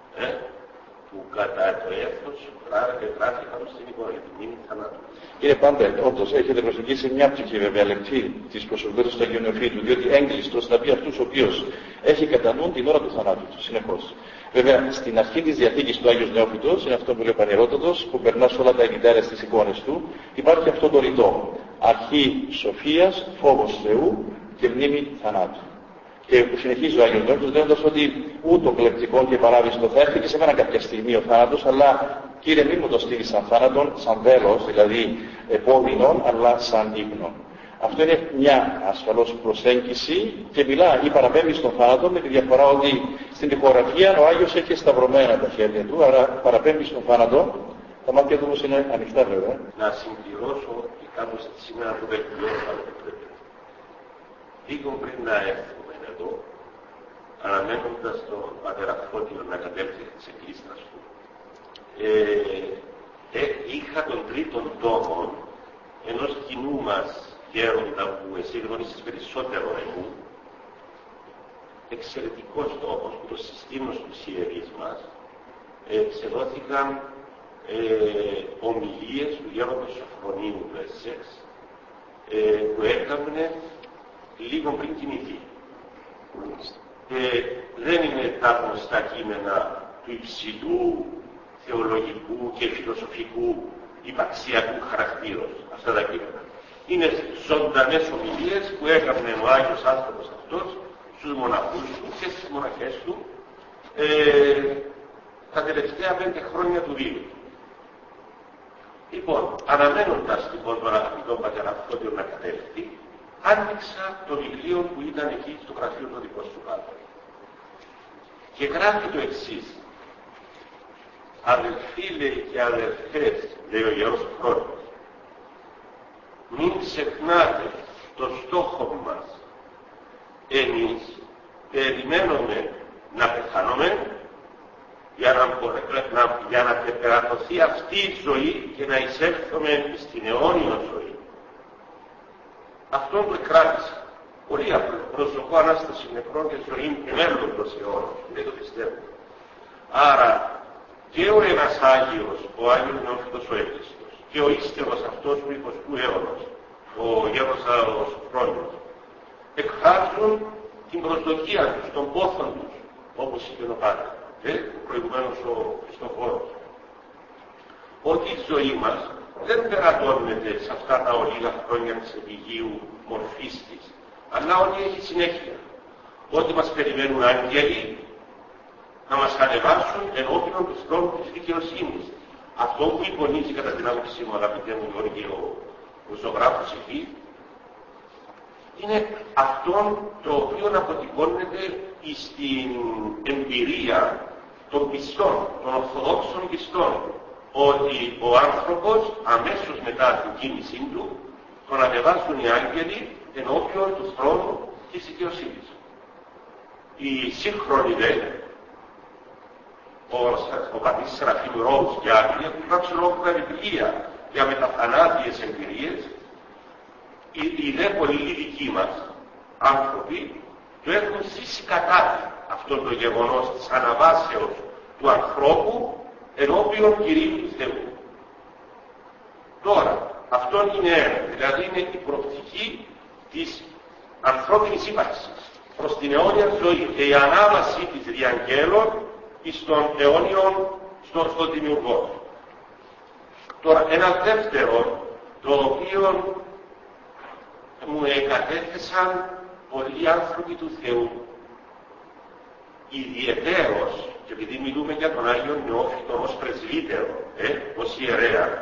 που κατά το έθνος γράφηκαν στην εικόνα για τη μνήμη θανάτου. Κύριε Πάτερ, όντως έχετε προσεγγίσει μια πτυχή βέβαια λεπτή της προσωπικότητας του Αγίου Νεοφύτου, διότι έγκλειστος θα πει αυτούς ο οποίος έχει κατά νου την ώρα του θανάτου του, συνεχώς. Βέβαια, στην αρχή της διαθήκης του Άγιος Νεόφυτος, είναι αυτό που λέει ο Πανιερότατος, που περνά σε όλα τα ειδητάρια στις εικόνες του, υπάρχει αυτό το ρητό. Αρχή σοφίας, φόβος Θεού και μνήμη θανάτου. Και που συνεχίζει ο Άγιος Νεόφυτος λέγοντας ότι ούτω κλεπτικό και παράβιστο θα έρθει και σε μένα κάποια στιγμή ο θάνατος, αλλά Κύριε μη μου το στείλεις σαν θάνατον, σαν βέλος, δηλαδή επώδυνον, αλλά σαν ύπνο. Αυτό είναι μια ασφαλώς προσέγγιση και μιλά ή παραπέμπει στον θάνατο με τη διαφορά ότι στην τοιχογραφία ο Άγιος έχει σταυρωμένα τα χέρια του, άρα παραπέμπει στον θάνατο. Τα μάτια του όμως είναι ανοιχτά βέβαια. Να συμπληρώσω και κάπως σήμερα το βελτιώσω αν πρέπει. Λίγο πριν να έρθουμε εδώ, αναμένοντας τον πατέρα Φώτιο να κατέλθει της εκκλήσιας του, είχα τον τρίτον τόμο ενός κοινού μας γέροντα που εσύ γνωρίζεις περισσότερο εγώ, εξαιρετικός τόμος που το συστήνω στους ιερείς μας, εξεδόθηκαν ομιλίες του γέροντος Σοφρονίου του Εσσέξ που έκαμε λίγο πριν κοιμηθεί. Δεν είναι τα γνωστά κείμενα του υψηλού θεολογικού και φιλοσοφικού υπαρξιακού χαρακτήρος αυτά τα κείμενα. Είναι ζωντανές ομιλίες που έκανε ο Άγιος άνθρωπος αυτός στους μοναχούς του και στις μοναχές του τα τελευταία 5 χρόνια του βίου. Λοιπόν, αναμένοντας λοιπόν τον αγαπητό πατέρα Φώτιο να κατέλθει, άνοιξα το βιβλίο που ήταν εκεί στο γραφείο του δικό του κάτω. Και γράφει το εξής. Αδελφοί λέει και αδελφές, λέει ο Ιερός Χρόνος, μην ξεχνάτε το στόχο μας. Εμείς περιμένουμε να πεθάνουμε για να περατωθεί αυτή η ζωή και να εισέλθουμε στην αιώνια ζωή. Αυτό το κράτησα. Πολύ απλό. Προσωπώ Ανάσταση νεκρών και ζωή μέλλοντος αιώνος. Δεν το πιστεύω. Άρα και ο ένας Άγιος, ο Άγιος Νεόφυτος ο Έκλειστος, και ο ύστερος αυτός ο 20ου αιώνος, ο γέρος Χρόνιος, εκφράζουν την προσδοκία τους, τον πόθον τους, όπως είπε ο Πάτερ, προηγουμένως ο Χριστοφόρος, ότι η ζωή μας δεν περατώνεται σε αυτά τα ολίγα χρόνια της επιγείου μορφής της, αλλά ότι έχει συνέχεια, ότι μας περιμένουν άγγελοι να μας ανεβάσουν ενώπιον του θρόνου της δικαιοσύνης. Αυτό που υπονίζει κατά την άποψή μου, αγαπητέ μου Γιώργη, ο ζωγράφος εκεί, είναι αυτό το οποίο αποτυπώνεται στην εμπειρία των πιστών, των ορθοδόξων πιστών, ότι ο άνθρωπος αμέσως μετά την κίνησή του τον ανεβάζουν οι άγγελοι ενώπιον του θρόνου της δικαιοσύνης. Οι σύγχρονοι δε, ο πατής Σεραφείμ Ρόους και άλλοι, έχουν γράψει ολόκληρα βιβλία για μεταθανάτιες εμπειρίες. Οι δε πολλοί δικοί μας άνθρωποι το έχουν ζήσει κατά αυτό το γεγονός της αναβάσεως του ανθρώπου ενώπιον Κυρίου του Θεού. Τώρα, αυτό είναι ένα, δηλαδή είναι η προοπτική της ανθρώπινης ύπαρξης προς την αιώνια ζωή και η ανάβαση της διαγγέλων στον αιώνιον, στον Δημιουργό. Τώρα, ένα δεύτερο, το οποίο μου εκατέθεσαν πολλοί άνθρωποι του Θεού, ιδιαιτέρως, και επειδή μιλούμε για τον Άγιο Νεόφυτο ως πρεσβύτερο, ως ιερέα,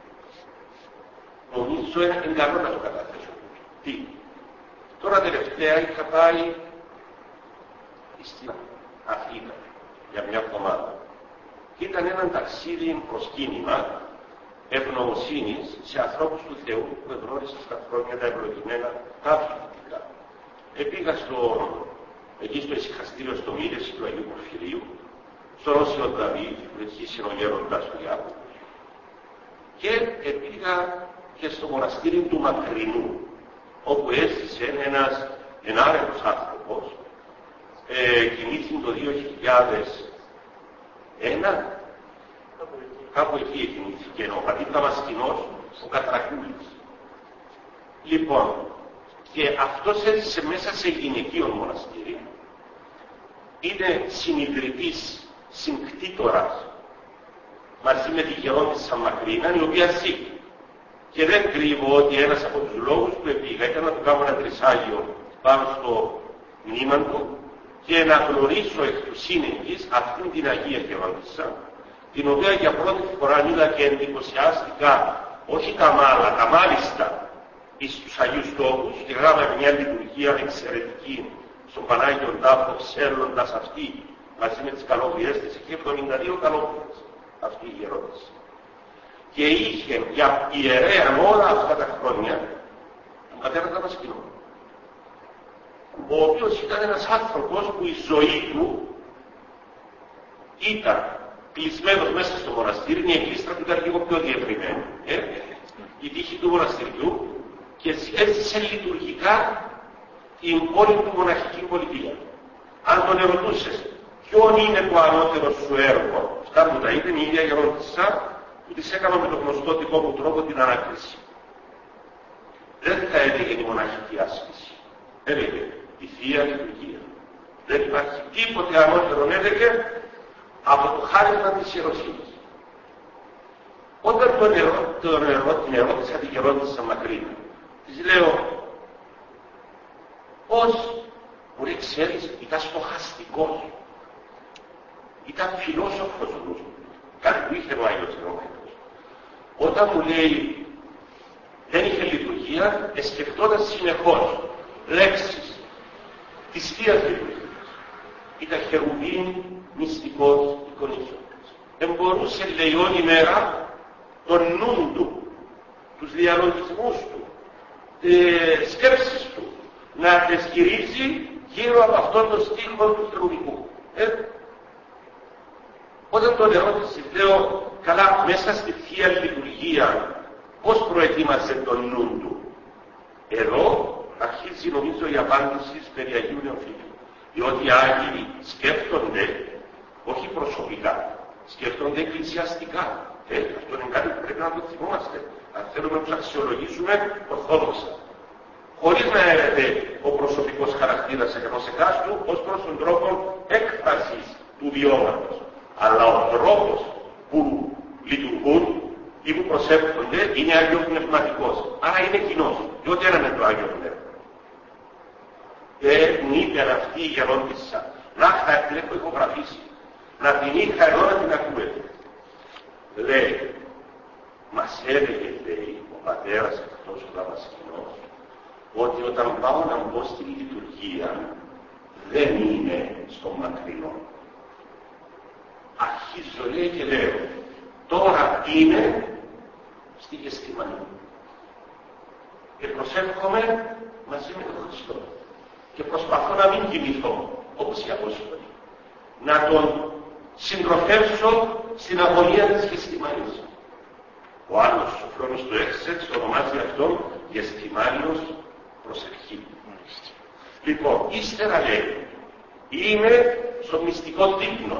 νομίζω είναι καλό να το καταθέσω. Τι, τώρα τελευταία είχα πάει στην Αθήνα για μια εβδομάδα. Ήταν ένα ταξίδι προσκύνημα ευγνωμοσύνης σε ανθρώπους του Θεού που εγνώρισα στα χρόνια τα ευλογημένα τα αθλητικά. Πήγα εκεί στο ησυχαστήριο στο Μύρεση του Αγίου Πορφυρίου, στο Όσιο Δαβίδ, που εκεί συνογέροντας του Ιάκωβου, και πήγα και στο μοναστήρι του Μακρινού, όπου έζησε ένας ενάρετος άνθρωπος, κινήθηκε το 2001, κάπου εκεί κινήθηκε, ο πατήρ Δαμασκηνός, ο Κατρακούλης. Λοιπόν, και αυτός έζησε μέσα σε γυναικείο μοναστήρι, είναι συνειδητής, συγκκτήτορας, μαζί με τη γερόντισσα Μακρίνα, η οποία ζει. Και δεν κρύβω ότι ένας από τους λόγους που πήγα ήταν να του κάνω ένα τρισάγιο πάνω στο μνήμα του και να γνωρίσω εκ του σύνεγγυς αυτήν την Αγία Γερόντισσα, την οποία για πρώτη φορά είδα και εντυπωσιάστηκα, όχι τα μάλα, τα μάλιστα, εις τους Αγίους Τόπους, και γράμμαμε μια λειτουργία εξαιρετική στον Πανάγιον Τάφο, ψέλλοντας αυτή μαζί με τις καλόγριές της, είχε 72 καλόγριες αυτή η Γερόντισσα. Και είχε για ιερέα όλα αυτά τα χρόνια τον πατέρα Δαμασκηνό, ο οποίος ήταν ένας άνθρωπος που η ζωή του ήταν κλεισμένος μέσα στο μοναστήρι, η εκκλήστρα του ήταν λίγο πιο διευρυμένη, η τύχη του μοναστηριού, και έζησε λειτουργικά την πόλη του μοναχική πολιτεία. Αν τον ερωτούσες ποιον είναι το ανώτερο σου έργο, αυτά που τα ήταν η ίδια Γερόντισσα, που της έκανα με τον γνωστό δικό μου τρόπο την ανάκριση. Δεν θα έλεγε η μοναχική άσκηση. Έλεγε η Θεία Λειτουργία. Δεν υπάρχει τίποτε ανώτερο, έλεγε, από το χάρισμα της ιεροσύνης. Όταν την ερώτησα τη Γερόντισσα Μακρίνα, της λέω, πώς μπορεί, ξέρεις, ήταν στοχαστικός, ήταν φιλόσοφος ο νους, κάτι που είχε ο Άγιος Νεόφυτος. Όταν μου λέει δεν είχε λειτουργία, σκεφτόταν συνεχώς λέξεις της Θείας Λειτουργίας. Ήταν χερουβίμ, μυστικός, εικονίζοντας. Δεν μπορούσε, λέει, όλη μέρα τον νου του, τους διαλογισμούς του, τις σκέψεις του, να τις γυρίζει γύρω από αυτόν τον στίχο του χερουβικού. Όταν τον ερώτησε, λέω, καλά, μέσα στη Θεία Λειτουργία, πώς προετοίμασε τον νου του. Εδώ αρχίζει, νομίζω, η απάντηση περί Αγίου Νεοφύτου. Διότι οι Άγιοι σκέφτονται, όχι προσωπικά, σκέφτονται εκκλησιαστικά, Αυτό είναι κάτι που πρέπει να το θυμόμαστε. Αν θέλουμε να τους αξιολογήσουμε ορθόδοξα. Χωρίς να έρεται ο προσωπικός χαρακτήρας ενός εκάστου ως προς τον τρόπο έκφρασης του βιώματος. Αλλά ο τρόπος που λειτουργούν ή που προσεύχονται είναι αγιοπνευματικός. Άρα είναι κοινός. Διότι είναι το Άγιο Πνεύμα. Και μου είπε αυτή η γερόντισσα, να την έχω ηχογραφήσει, να την είχα εδώ να την ακούετε. Λέει, μας έλεγε, λέει, ο πατέρας αυτός ο Δαμασκηνός, ότι όταν πάω να μπω στην λειτουργία δεν είναι στο μακρινό. Αρχίζω, λέει, και λέω, τώρα είναι στη Γεστημανή. Και προσεύχομαι μαζί με τον Χριστό. Και προσπαθώ να μην κοιμηθώ, όπως οι Απόστολοι. Να τον συντροφεύσω στην αγωνία της Γεστημανής. Ο άλλος ο χρόνος του Έξεξ ονομάζει αυτόν Γεστημάνιος προσευχή. Λοιπόν, ύστερα λέει, είμαι στο μυστικό δείπνο.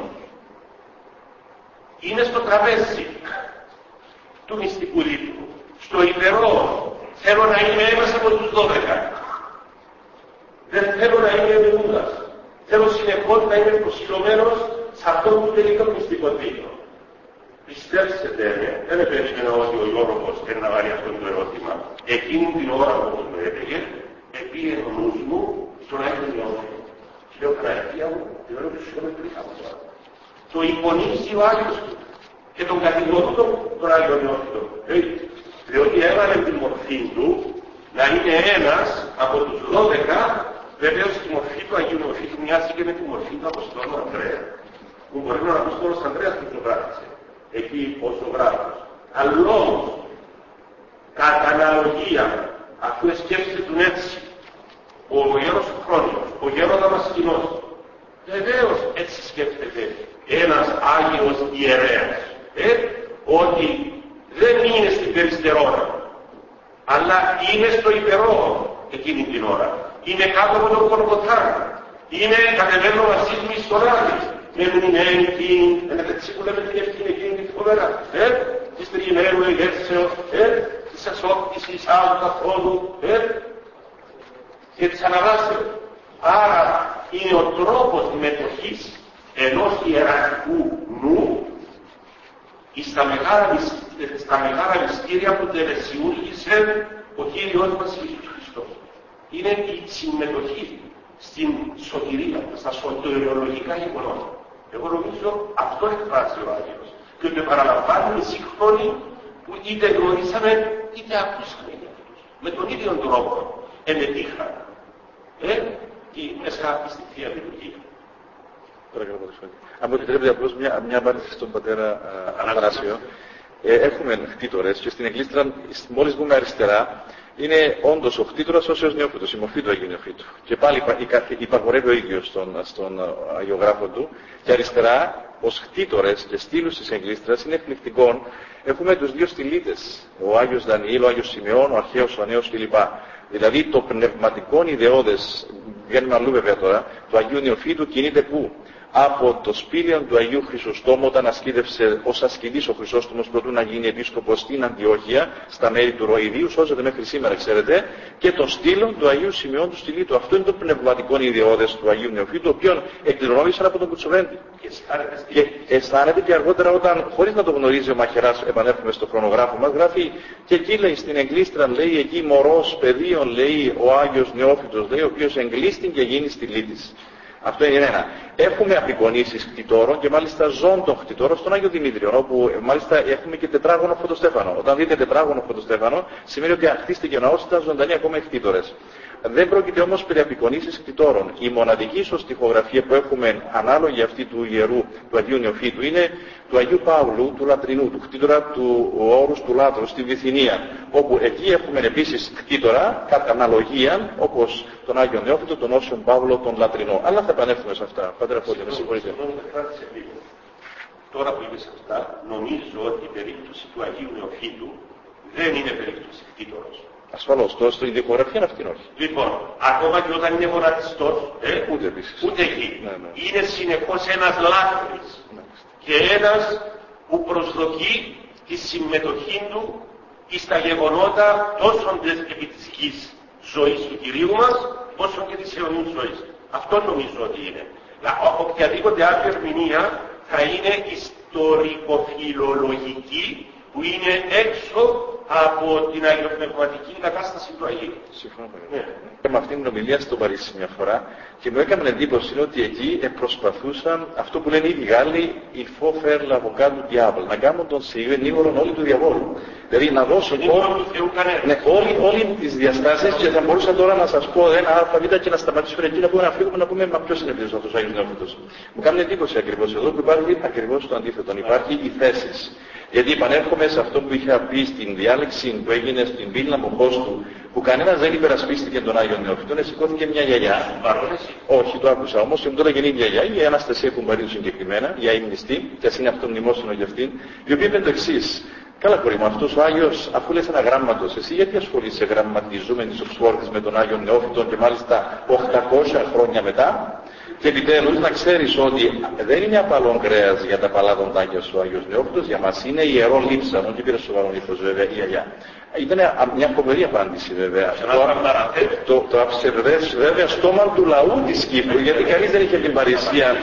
Είναι στο τραπέζι του μυστικού δείπνου. Στο υπερό θέλω να είμαι ένας από τους 12. Δεν θέλω να είμαι εμενούδας. Θέλω συνεχώς να είμαι προσιλωμένος σε αυτό που τελικά μυστικό δείπνο. Πιστέψτε με, δεν περίμενα ότι ο Γιώργος θέλει να βάλει αυτό το ερώτημα. Εκείνη την ώρα που μου έλεγε, επήγε ο νους μου στον Άγιο Νεόφυτο. Και λέω, Παναγία μου, την ώρα που σου λέω πριν από τώρα. Το υπονήσει ο Άγιος του και τον κατηγορούν τον Άγιο Νεόφυτο. Διότι έβαλε τη μορφή του να είναι ένας από τους 12, βεβαίως τη μορφή του Αγίου Νεοφύτου μοιάζει και με τη μορφή του Αποστόλου Ανδρέα. Που μπορεί να είναι ο Απόστολος Ανδρέας που ζωγράφησε. Εκεί ο ζωγράφος. Αλλιώς, κατά αναλογία, αφού εσκέφτεται τον έτσι, ο γέρος του Χρόνιος, ο γέρος Δαμασκηνός, βεβαίως έτσι σκέφτεται ένας Άγιος ιερέας, ότι δεν είναι στην περιστερόνα, αλλά είναι στο υπερόχο εκείνη την ώρα. Είναι κάτω από τον Γολγοθά, είναι κατεβαίνω μαζί του εις τον Άδης, με μνημαίνει εκείνη, έτσι που λέμε την ευθύνη εκείνη τη φοβερά, της τριγημένου εγέρσεως, της ασόκτησης άλλου καθόλου, και της αναβάσεως. Άρα είναι ο τρόπος μετοχής ενός ιεραρχικού νου στα μεγάλα μυστήρια που τελεσιούργησε ο Κύριος μας Ιησούς Χριστός. Είναι η συμμετοχή στην σωτηρία, στα σωτηριολογικά γεγονότα. Εγώ νομίζω αυτό εκφράζει ο Άγιος. Και ότι παραλαμβάνουμε σύγχρονοι που είτε γνωρίσαμε είτε ακούσαμε για αυτούς. Με τον ίδιο τρόπο εμετύχαν. Μέσα στη Θεία Λειτουργία. Αν μου επιτρέπετε απλώς μια απάντηση στον πατέρα Αθανάσιο. Έχουμε χτίτορες και στην Εκκλήστρα, μόλις βγούμε αριστερά, είναι όντως ο χτίτορας ως νεόφυτος, η μορφή του Αγίου Νεοφύτου. Και πάλι υπαγορεύει ο ίδιος στον αγιογράφο του. Και αριστερά, ως χτίτορες και στήλους της Εκκλήστρας είναι εκπληκτικών. Έχουμε τους δύο στυλίτες, ο Άγιος Δανιήλ, ο Άγιος Σημειών, ο Αρχαίος, ο Νέος κλπ. Δηλαδή το πνευματικό ιδεώδες, βγαίνουμε αλλού βέβαια τώρα, του Αγίου Νεοφύτου κινείται πού? Από το σπήλαιο του Αγίου Χρυσοστόμου, όταν ασκήδευσε ως ασκητής ο Χρυσόστομος προτού να γίνει επίσκοπος στην Αντιόχεια, στα μέρη του Ροηδίου, σώζεται μέχρι σήμερα, ξέρετε, και το στήλο του Αγίου Σημειών του Στυλίτου. Αυτό είναι το πνευματικό ιδεώδες του Αγίου Νεοφύτου, το οποίο εκκληρονόμησαν από τον Κουτσοβέντη. Και αισθάνεται και αργότερα, όταν, χωρίς να το γνωρίζει ο μαχαιράς, επανέρχομαι στο χρονογράφο μας, γράφει και εκεί λέει στην Εκκλήστρα, λέει εκεί μωρός παιδίων, λέει ο Άγιος Νεόφυτος, λέει, ο οποίος εγκλήστην και γίνει στυλίτης. Αυτό είναι ένα. Έχουμε απεικονίσεις κτητόρων και μάλιστα ζών των κτητόρων στον Άγιο Δημήτριο, όπου μάλιστα έχουμε και τετράγωνο φωτοστέφανο. Όταν δείτε τετράγωνο φωτοστέφανο, σημαίνει ότι αν χτίστηκε ο ναός ήταν ζωντανοί ακόμα οι κτήτορες. Δεν πρόκειται όμως περί απεικονίσεις κτητόρων. Η μοναδική σωστιχογραφία που έχουμε ανάλογη αυτή του ιερού του Αγίου Νεοφύτου είναι του Αγίου Παύλου, του Λατρινού, του κτήτορα του Όρους του Λάτρου στη Βυθινία, όπου εκεί έχουμε επίσης κτήτορα κατά αναλογία, όπως τον Άγιο Νεόφυτο, τον Όσιον Παύλο, τον Λατρινό. Αλλά θα επανέλθουμε σε αυτά. Πατέρα Φώτη, με συγχωρείτε. Τώρα που είπες αυτά, νομίζω ότι η περίπτωση του Αγίου Νεοφύτου δεν είναι περίπτωση κτήτορος. Ασφαλώς, τόσο η δικογραφία είναι αυτήν όχι. Λοιπόν, ακόμα και όταν είναι γονατιστός, ούτε επίσης. Ούτε εκεί. Ναι. Είναι συνεχώς ένας λάτρης. Και ένας που προσδοκεί τη συμμετοχή του στα γεγονότα τόσο επί της γης ζωής του Κυρίου μας, όσο και της αιωνής ζωής. Αυτό νομίζω ότι είναι. Οποιαδήποτε άλλη ερμηνεία θα είναι ιστορικοφιλολογική, που είναι έξω από την αγιοπνευματική κατάσταση του Αγίου. Συμφωνώ. Με αυτήν την ομιλία στο Παρίσι μια φορά και μου έκανε εντύπωση ότι εκεί προσπαθούσαν αυτό που λένε οι Γάλλοι il faut faire l'avocat du diable, να κάνουν τον συνήγορο όλοι του διαβόλου. Δηλαδή να δώσουν όλοι τις διαστάσεις και θα μπορούσα τώρα να σας πω ένα αλφαβήτα και να σταματήσουμε εκεί να φύγουμε να πούμε μα ποιος είναι αυτός ο Άγιος Νεόφυτος. Μου κάνει εντύπωση ακριβώς εδώ που υπάρχει ακριβώς το αντίθετο. Υπάρχει η θέση. Γιατί επανέρχομαι σε αυτό που είχα πει στην διάλεξη που έγινε στην Βίλνα Μοχώστου, που κανένας δεν υπερασπίστηκε τον Άγιο Νεόφυτο, σηκώθηκε μια γιαγιά. Όχι, το άκουσα όμως, ήμουν τώρα γεννή γιαγιά, η Αναστασία Κουμπαρίου συγκεκριμένα, για ύμνηστη, και ας είναι αυτό μνημόσυνο για αυτήν, η οποία είπε το εξής. Καλά, κορί μου, αυτός ο Άγιος, αφού λες ένα γράμματος, εσύ γιατί ασχολείσαι γραμματιζόμενης Οξφόρδης με τον Άγιο Νεόφυτο και μάλιστα 800 χρόνια μετά? Και επιτέλους να ξέρεις ότι δεν είναι απαλόν κρέας για τα παλάδοντα Άγιος ο Άγιος Νεόφυτος, για μας είναι ιερό λείψανο, και πήρε σοβαρό ύφος βέβαια η γιαγιά. Ήταν μια φοβερή απάντηση βέβαια. Το αψευδές βέβαια στόμα του λαού της Κύπρου, γιατί κανείς δεν είχε την παρησία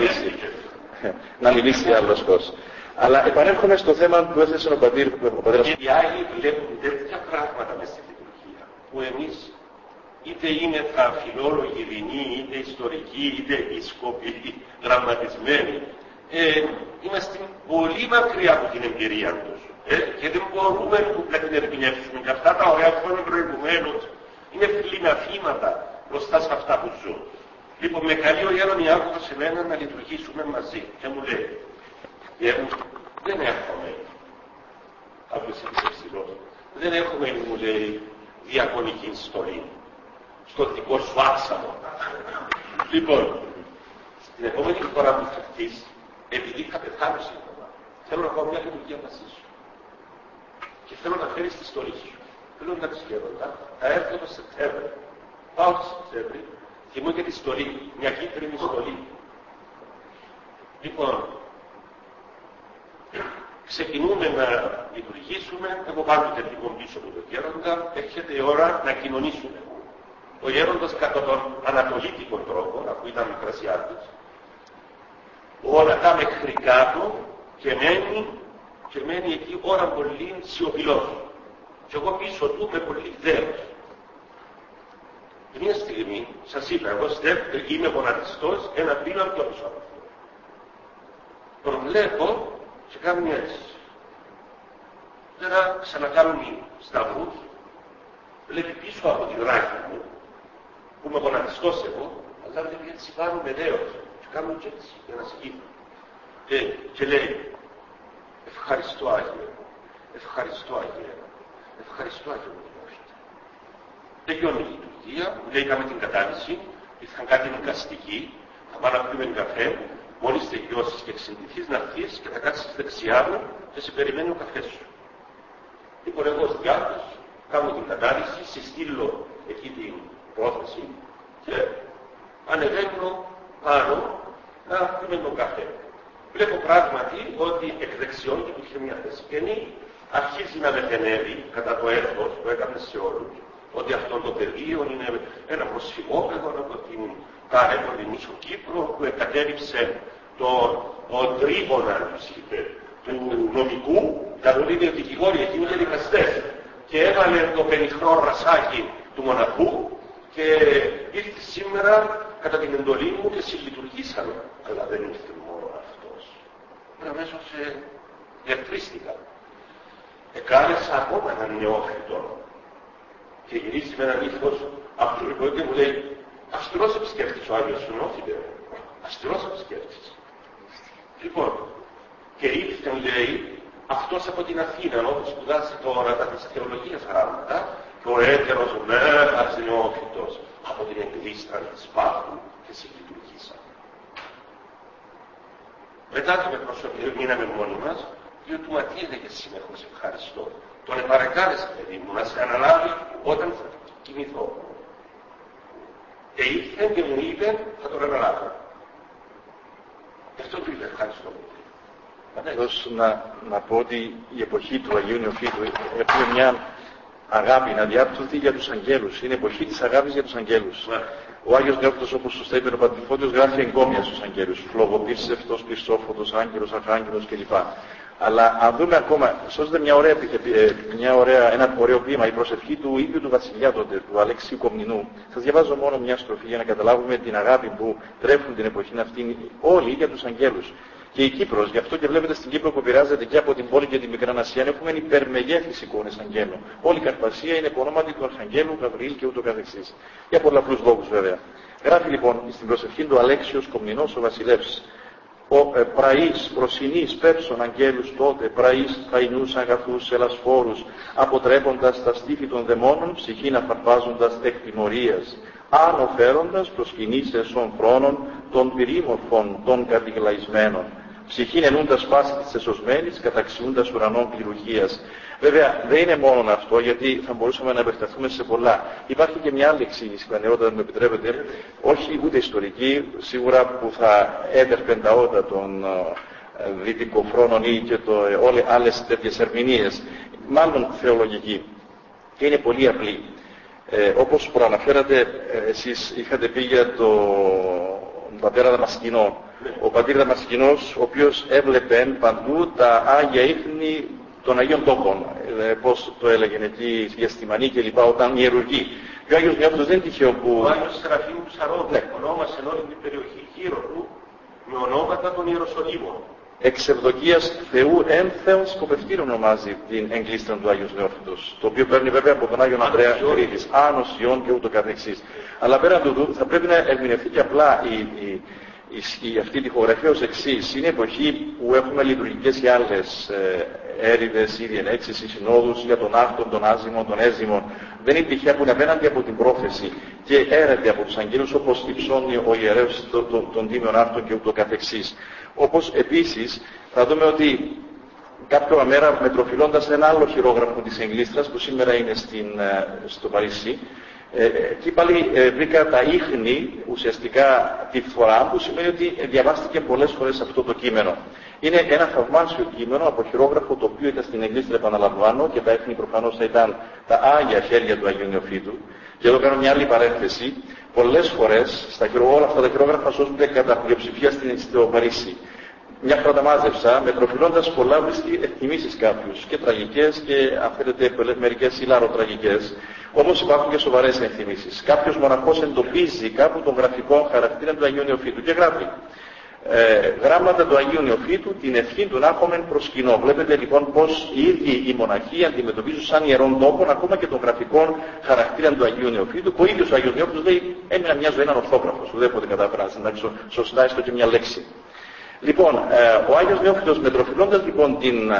να μιλήσει άλλος πώς. Αλλά επανέρχομαι στο θέμα που έθεσε ο πατέρας. Οι Άγιοι βλέπουν τέτοια πράγματα μες στη λειτουργία, που εμείς είτε είναι τα φιλόλογοι δεινοί, είτε ιστορικοί, είτε επίσκοποι, γραμματισμένοι, είμαστε πολύ μακριά από την εμπειρία τους. Και δεν μπορούμε να την ερμηνεύσουμε. Και αυτά τα ωραία που είναι προηγουμένως είναι φλήνα θύματα μπροστά σε αυτά που ζουν. Λοιπόν, με καλεί ο Γέρον Ιάκωβος σε μένα να λειτουργήσουμε μαζί. Και μου λέει, δεν έχουμε, κάποιος είναι ψηλός, δεν έχουμε, μου λέει, διακονική στολή στο δικό σου άξαμο. Λοιπόν, την επόμενη φορά που θα έρθεις, επειδή θα πεθάνω σύντομα, θέλω να πάω μια λειτουργία μαζί σου. Και θέλω να φέρεις τη στολή σου. Θέλω να της γέροντα, θα έρθω το Σεπτέμβριο. Πάω το Σεπτέμβριο και μου είχε τη στολή, μια κίτρινη στολή. Λοιπόν, ξεκινούμε να λειτουργήσουμε, εγώ πάνω και λίγο πίσω από τον γέροντα, έρχεται η ώρα να κοινωνήσουμε. Ο γέροντας κατά τον ανατολίτικο τρόπο, αφού ήταν μικρασιάτης, όλα μέχρι κάτω και μένει εκεί ώρα πολύ σιωπηλός. Και εγώ πίσω του με πολύ δέος. Μια στιγμή, σας είπα, εγώ είμαι γονατιστός, ένα βήμα πιο πίσω από αυτό. Τον βλέπω και κάνει έτσι. Τώρα ξανακάνουν σταυρούς, βλέπει πίσω από τη ράχη μου, που είμαι γονατιστός εγώ, αλλά βλέπει έτσι πάνω με δέος. Και κάνουν και έτσι, για να σκύβουν. Και λέει, ευχαριστώ Άγιε, ευχαριστώ Άγιε, ευχαριστώ Άγιε μου. Τελειώνει η λειτουργία, μου λέει είχαμε την κατάλυση, ήρθαν κάτι δικαστικοί, θα πάω να πιούμε καφέ, μόλις τελειώσεις και εξεντηθείς να έρθεις και θα κάτσεις δεξιά μου και σε περιμένει ο καφές σου. Λοιπόν, εγώ ως διάρκος κάνω την κατάλυση, συστήλω εκεί την πρόθεση και ανεβαίνω πάνω να πιούμε τον καφέ. Βλέπω πράγματι ότι εκ δεξιών του είχε μια θεσπενή, αρχίζει να μεθενεύει κατά το έθος που έκανε σε όλους, ότι αυτό το πεδίο είναι ένα προσφυγόπεδο από την παρέμβολη Νήσο Κύπρο που εκατέριψε τον τρίγωνα του νομικού, δηλαδή είναι δικηγόροι εκείνοι και δικαστές, και έβαλε το πενιχρό ρασάκι του μοναχού και ήρθε σήμερα κατά την εντολή μου και συλλειτουργήσαμε. Αλλά δεν ήρθε μόνο αυτός. Αμέσως διατρίστηκα. Εκάλεσα ακόμα έναν νεόφυτο και γυρίζει με έναν ύφος αυτού και μου λέει αυστηρός επισκέπτης ο Άγιος Νεόφυτε. Αυστηρός επισκέπτης. Λοιπόν, και ήρθε λέει αυτός από την Αθήνα όπου σπουδάζει τώρα τα της θεολογίας γράμματα και ο έτερος μέγας νεόφυτος από την εκκλήστρα της Πάθου και συλλειτουργήσαμε. Μετά το με προσωπείο μείναμε μόνοι μας, διότι μα τι έλεγες σήμερα, σε ευχαριστώ. Τον επαρεκάλεσα παιδί μου να σε αναλάβει όταν θα κοιμηθώ. Και ήρθε και μου είπε θα τον αναλάβω. Γι' αυτό του είπε ευχαριστώ πολύ. Να πω ότι η εποχή του Αγίου Νεοφύτου έχουμε μια αγάπη να διάπτωθεί για τους αγγέλους. Είναι εποχή της αγάπης για τους αγγέλους. Ο Άγιος Νεόφυτος, όπως σωστά είπε ο Πατριφώτιος, γράφει εγκόμια στους αγγέλους. Φλογοπίσευτος, Χριστόφωτος, Άγγελος, Αρχάγγελος κλπ. Αλλά αν δούμε ακόμα, σώζεται ένα ωραίο ποίημα, η προσευχή του ίδιου του βασιλιά τότε, του Αλέξιου Κομνηνού. Σας διαβάζω μόνο μια στροφή για να καταλάβουμε την αγάπη που τρέφουν την εποχή αυτή όλοι για τους αγγέλους. Και η Κύπρος, γι' αυτό και βλέπετε στην Κύπρο που επηρεάζεται και από την πόλη και την Μικρά Ασία, έχουμε υπερμεγέθεις εικόνες αγγέλων. Όλη η Καρπασία είναι υπονόματι του Αρχαγγέλου, Γαβριήλ και ούτω καθεξής. Για πολλαπλούς λόγους βέβαια. Γράφει λοιπόν στην προσευχή του Αλέξιος Κομνηνός ο βασιλεύς. Ο πραείς, προσινείς, πέψων αγγέλους τότε, πραείς, θαϊνούς, αγαθούς, ελασφόρους, αποτρέποντας τα στήθη των δαιμόνων, ψυχήν αφαρπάζοντας εκ τιμωρίας, άνω φέροντας προσκυνείς εσών χρόνων, των πυρήμορφων, των κατηγλαϊσμένων, ψυχήν ενούντας πάση της εσωσμένης, καταξιούντας ουρανών πληρουχίας. Βέβαια δεν είναι μόνο αυτό, γιατί θα μπορούσαμε να επεκταθούμε σε πολλά. Υπάρχει και μια άλλη εξήγηση, πανεότητα, αν μου επιτρέπετε, όχι ούτε ιστορική, σίγουρα που θα έδερπεν τα όντα των δυτικοφρόνων ή και άλλες τέτοιες ερμηνείες, μάλλον θεολογική. Και είναι πολύ απλή. Όπως προαναφέρατε, εσείς είχατε πει για τον πατέρα Δαμασκηνό. Ο πατήρ Δαμασκηνός, ο οποίος έβλεπε παντού τα Άγια ίχνη των Αγίων Τόπων, πώς το έλεγαν εκεί για Στιμανή και λοιπά, όταν ιερουργεί. Και ο Άγιος Νεόφυτος δεν είναι τυχαίο που... Ο Άγιος Σεραφείμ Ψαρόδου ονόμασε όλη την περιοχή γύρω του με ονόματα των Ιεροσολύμων. Εξευδοκίας Θεού ένθεων σκοπευτήρων ονομάζει την εγκλήστρα του Άγιος Νεόφυτος, το οποίο παίρνει βέβαια από τον Άγιον Ανδρέα Κρήτης, Άνος, Ιών και ούτω καθεξής. Αλλά πέραν του θα πρέπει να ερμηνευτεί και απλά αυτή η τοιχογραφία ως εξής. Είναι εποχή που έχουμε λειτουργικές και άλλες έρηδες ή διενέξεις ή συνόδους για τον Άρτον, τον Άζημον, τον Έζημον. Δεν είναι τυχαία που είναι απέναντι από την πρόθεση και έρεται από τους αγγέλους, όπως υψώνει ο ιερέως των Τίμιων Άρτων και ούτω καθεξής. Όπως επίσης θα δούμε ότι κάποια μέρα μετροφυλώντας ένα άλλο χειρόγραφο της εγκλήστρας που σήμερα είναι στο Παρίσι, εκεί πάλι βρήκα τα ίχνη ουσιαστικά τη φορά, που σημαίνει ότι διαβάστηκε πολλές φορές αυτό το κείμενο. Είναι ένα θαυμάσιο κείμενο από χειρόγραφο, το οποίο ήταν στην εγκλήστρα, επαναλαμβάνω, και τα ίχνη προφανώς θα ήταν τα Άγια χέρια του Αγίου Νεοφύτου. Και εδώ κάνω μια άλλη παρένθεση. Πολλές φορές όλα αυτά τα χειρόγραφα σώζονται κατά πλειοψηφία στο Παρίσι. Μια φορά τα μάζεψα, μετροφυλώντας πολλά βρίσκει εκτιμήσεις κάποιους, και τραγικές και αν θέλετε μερικές ηλαροτραγικές. Όμως υπάρχουν και σοβαρές εκτιμήσεις. Κάποιος μοναχός εντοπίζει κάπου τον γραφικό χαρακτήρα του Αγίου Νεοφύτου και γράφει γράμματα του Αγίου Νεοφύτου, την ευχή του Νάχομεν προσκυνώ. Βλέπετε λοιπόν πως οι ίδιοι οι μοναχοί αντιμετωπίζουν σαν ιερών τόπων ακόμα και τον γραφικό χαρακτήρα του Αγίου Νεοφύτου, που ο ίδιος ο Αγίος Νεόφυτος λέει έμεινα μια ζωή έναν ορθόγραφος, ουδέποτε κατάφερα να συντάξω σωστά έστω και μια λέξη. Λοιπόν, ο Άγιος Νεόφυτος, μετροφυλώντας λοιπόν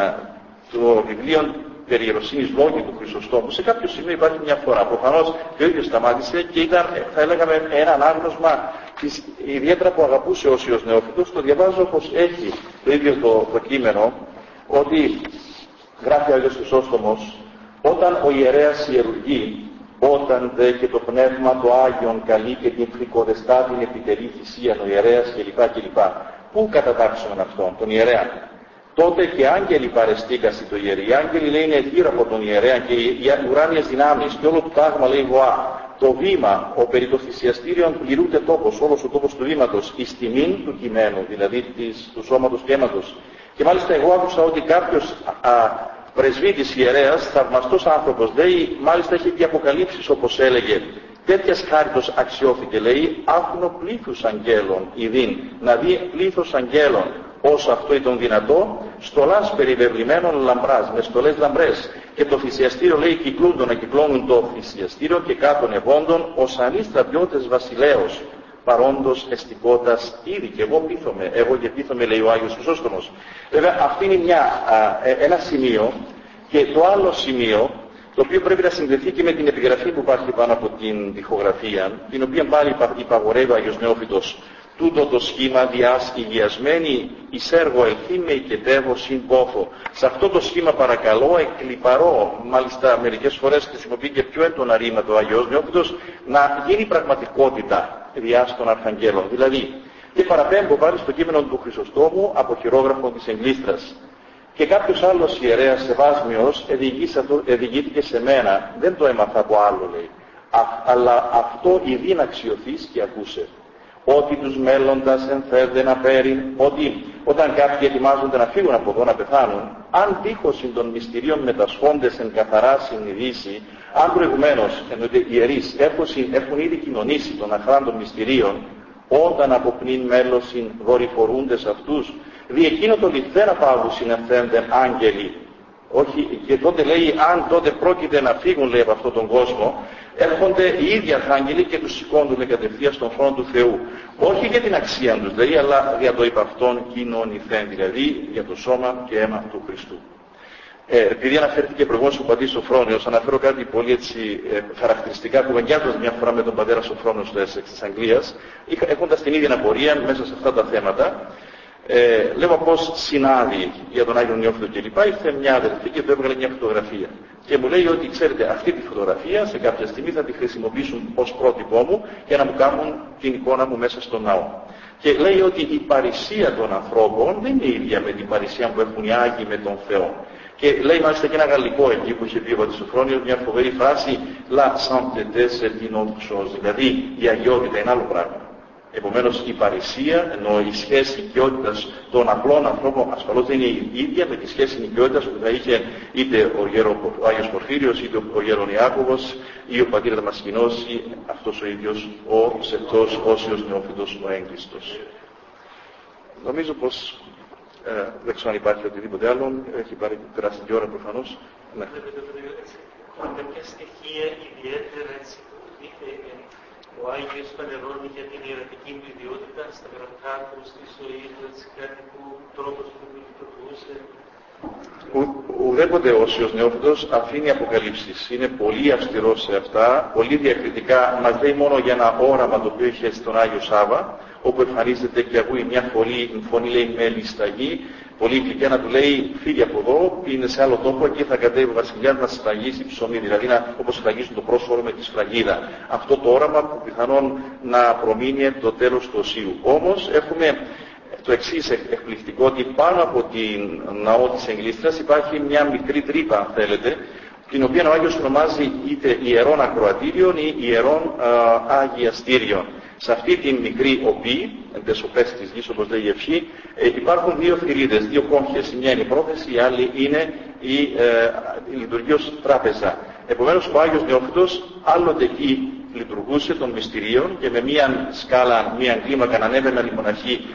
το βιβλίο περί ιεροσύνης λόγοι του Χρυσοστόμου, σε κάποιο σημείο υπάρχει μια φορά. Προφανώς και ο ίδιος σταμάτησε και ήταν, θα έλεγαμε, ένα ανάγνωσμα ιδιαίτερα που αγαπούσε ο Όσιος Νεόφυτος. Το διαβάζω όπως έχει το ίδιο το κείμενο, ότι γράφει ο Άγιος Χρυσόστομος, όταν ο ιερέας ιερουργεί, όταν δε και το πνεύμα το Άγιον καλεί και την φρικοδεστά την επιτερή θυσίαν ο ιερέας κλπ. Πού κατατάξουμε αυτόν, τον ιερέα? Τότε και άγγελοι παρεστήκασι το ιερή. Οι άγγελοι λέει είναι γύρω από τον ιερέα και οι ουράνιες δυνάμεις και όλο το τάγμα λέει βοά. Το βήμα, ο περί το θυσιαστήριον πληρούνται τόπος, όλος ο τόπος του βήματος, εις τιμήν του κειμένου, δηλαδή του σώματος και αίματος. Και μάλιστα εγώ άκουσα ότι κάποιος πρεσβύτης ιερέας, θαυμαστός άνθρωπος, λέει, μάλιστα έχει και αποκαλύψεις όπως έλεγε. Τέτοιας χάριτος αξιώθηκε, λέει, άφουνο πλήθους αγγέλων, ειδήν, να δει πλήθος αγγέλων, όσο αυτό ήταν δυνατό, στολάς περιβεβλημένων λαμπράς, με στολές λαμπρές. Και το θυσιαστήριο, λέει, κυκλούντο να κυκλώνουν το θυσιαστήριο και κάτων ευόντων, ως ανείς στρατιώτες βασιλέως, παρόντος εστικότας ήδη. Και εγώ πείθομαι, λέει ο Άγιος Χρυσόστομος. Βέβαια, αυτή είναι ένα σημείο, και το άλλο σημείο, το οποίο πρέπει να συνδεθεί και με την επιγραφή που υπάρχει πάνω από την τοιχογραφία, την οποία πάλι υπαγορεύει ο Άγιος Νεόφυτος. Τούτο το σχήμα διάς υγιασμένη εις έργο ελθύμε οικετεύω συν πόθο. Σε αυτό το σχήμα παρακαλώ εκλιπαρώ, μάλιστα μερικές φορές χρησιμοποιεί και πιο έντονα ρήματα ο Άγιος Νεόφυτος, να γίνει πραγματικότητα διάς των αρχαγγέλων. Δηλαδή, Και παραπέμπω πάλι στο κείμενο του Χρυσοστόμου από χειρόγραφο της Εγκλίστρας. Και κάποιος άλλος ιερέας Σεβάσμιος εδηγήθηκε σε μένα, δεν το έμαθα από άλλο λέει, αλλά αυτό ειδήν αξιωθείς και ακούσε. Ότι τους μέλλοντας ενθέδε να πέριν, ότι όταν κάποιοι ετοιμάζονται να φύγουν από εδώ να πεθάνουν, αν δίχως των μυστηρίων μετασχόντες εν καθαρά συνειδήσει, αν προηγουμένως εννοείται οι ιερείς έχουν ήδη κοινωνήσει των αχράντων μυστηρίων, όταν από πνήν μέλος δορυφορούντες αυτούς, δι' εκείνο το λιθένα πάγου συνευθέντεν άγγελοι. Όχι, και τότε λέει, αν τότε πρόκειται να φύγουν λέει από αυτόν τον κόσμο, έρχονται οι ίδιοι αρχάγγελοι και τους σηκώνουν κατευθείαν στον θρόνο του Θεού. Όχι για την αξία τους δηλαδή, αλλά για το υπ' αυτόν κοινωνηθέν, δηλαδή για το σώμα και αίμα του Χριστού. Επειδή αναφέρθηκε προηγούμενος ο πατήρ Σοφρόνιος, αναφέρω κάτι πολύ έτσι χαρακτηριστικά που εγγυάζοντας μια φορά με τον πατέρα Σοφρόνιο στο Έσεξ της Αγγλίας, έχοντας την ίδια απορία μέσα σε αυτά τα θέματα. Λέω πως συνάδει για τον Άγιο Νεόφυτο κλπ. Ήρθε μια αδελφή και του έβγαλε μια φωτογραφία. Και μου λέει ότι ξέρετε αυτή τη φωτογραφία σε κάποια στιγμή θα τη χρησιμοποιήσουν ως πρότυπό μου για να μου κάνουν την εικόνα μου μέσα στον ναό. Και λέει ότι η παρησία των ανθρώπων δεν είναι ίδια με την παρησία που έχουν οι Άγιοι με τον Θεό. Και λέει μάλιστα και ένα γαλλικό εκεί που είχε πει ο πατήρ Σοφρόνιος μια φοβερή φράση «La sainteté c'est une autre chose», δηλαδή η αγιότητα είναι άλλο πράγμα. Επομένως η παρησία, ενώ η σχέση οικειότητας των απλών ανθρώπων ασφαλώς δεν είναι η ίδια με τη σχέση οικειότητας που θα είχε είτε ο Άγιος Πορφύριος, είτε ο Γέρον Ιάκωβος ή ο πατήρ Δαμασκηνός ή αυτός ο ίδιος ο Σεπτός Όσιος Νεόφυτος ο Έγκλειστος. Νομίζω πως δεν ξέρω αν υπάρχει οτιδήποτε άλλο, έχει περάσει και ώρα προφανώς. Ναι. Κάποια στοιχεία ιδιαίτερα έτσι ο Άγιος φανερώνει για την ιερατική του ιδιότητα στα γραφικά του, στη ζωή του, κάτι που τρόπος που λειτουργούσε. Ουδέποτε όσιος Νεόφυτος αφήνει αποκαλύψεις. Είναι πολύ αυστηρός σε αυτά, πολύ διακριτικά. Μας λέει μόνο για ένα όραμα το οποίο είχε στον Άγιο Σάββα, όπου εμφανίζεται και ακούει μια φωνή λέει με λισταγή, πολύ γλυκιά να του λέει φύγε από εδώ, είναι σε άλλο τόπο, εκεί θα κατέβει ο βασιλιάς να σφραγίσει ψωμί, δηλαδή όπως σφραγίζουν το πρόσφορο με τη σφραγίδα. Αυτό το όραμα που πιθανόν να προμείνει το τέλος του οσίου. Όμως έχουμε το εξής εκπληκτικό, ότι πάνω από την ναό της Εγκλίστρας υπάρχει μια μικρή τρύπα αν θέλετε, την οποία ο Άγιος ονομάζει είτε ιερών ακροατήριων ή ιερών αγιαστήριων. Σε αυτή τη μικρή οπή, εντεσοπές της γης όπως λέει η ευχή, υπάρχουν δύο θηρίδες, δύο κόμχες. Η μια είναι η πρόθεση, η άλλη είναι η λειτουργία ως τράπεζα. Επομένως ο Άγιος Νεόφυτος άλλοτε εκεί λειτουργούσε των μυστηρίων και με μια σκάλα, μια κλίμακα ανέβαιναν οι μοναχοί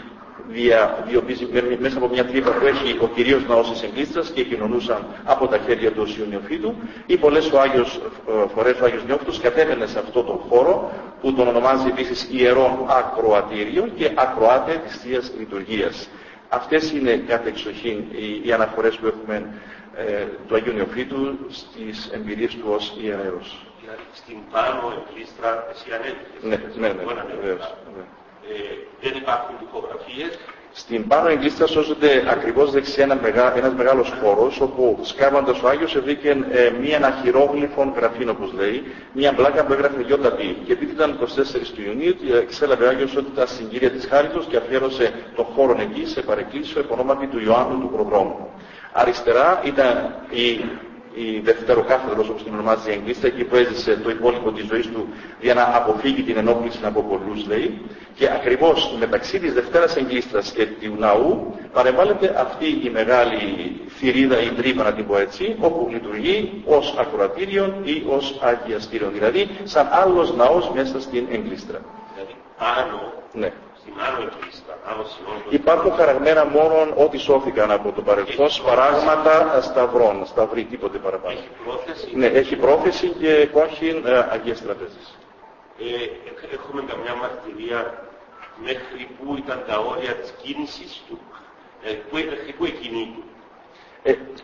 μέσα από μια τρύπα που έχει ο κυρίως ναός της Εγκλίστρας και κοινωνούσαν από τα χέρια του Οσίου Νεοφύτου, ή πολλές φορές ο Άγιος Νεόφυτος κατέβαινε σε αυτό τον χώρο που τον ονομάζει επίσης ιερό ακροατήριο και ακροάτε της Θείας Λειτουργίας. Αυτές είναι κάθε εξοχήν οι αναφορές που έχουμε του Αγίου Νεοφύτου στις εμπειρίες του ως ιερέως. Στην Πάνω Εγκλίστρα εσύ ανέβηκες. Ναι, βεβαίως. Δεν υπάρχουν τυπογραφίες. Στην Πάνω Εγκλίστρα σώζονται ακριβώς δεξιά ένας μεγάλος χώρος, όπου σκάβοντας ο Άγιος βρήκε ένα χειρόγλυφο γραφήν, όπως λέει, μια μπλάκα που έγραφε ΙΠ. Και επειδή ήταν 24 του Ιουνίου, εξέλαβε ο Άγιος ότι τα συγκύρια της Χάριτος και αφιέρωσε τον χώρο εκεί σε παρεκκλήσιο επωνόματι του Ιωάννου του Προδρόμου. Αριστερά ήταν η δευτεροκάθεδρος, όπως την ονομάζει η Εγκλίστρα, εκεί που έζησε το υπόλοιπο της ζωής του για να αποφύγει την ενόχληση από πολλούς, λέει. Και ακριβώς μεταξύ της Δευτέρας Εγκλίστρας και του ναού παρεμβάλλεται αυτή η μεγάλη θηρίδα ή τρύπα, να την πω έτσι, όπου λειτουργεί ως ακροατήριον ή ως αγιαστήριον, δηλαδή σαν άλλος ναός μέσα στην Εγκλίστρα. Δηλαδή πάνω, ναι. Στην Άνω Εγκλίστρα, υπάρχουν χαραγμένα μόνο ό,τι σώθηκαν από το παρελθόν, παράγματα σταυρών, σταυροί, τίποτε παραπάνω. Έχει πρόθεση. Ναι, έχει πρόθεση και όχι Αγίες Τραπέζες. Έχουμε καμιά μαρτυρία μέχρι πού ήταν τα όρια της κίνησης του, μέχρι πού εκκινεί του.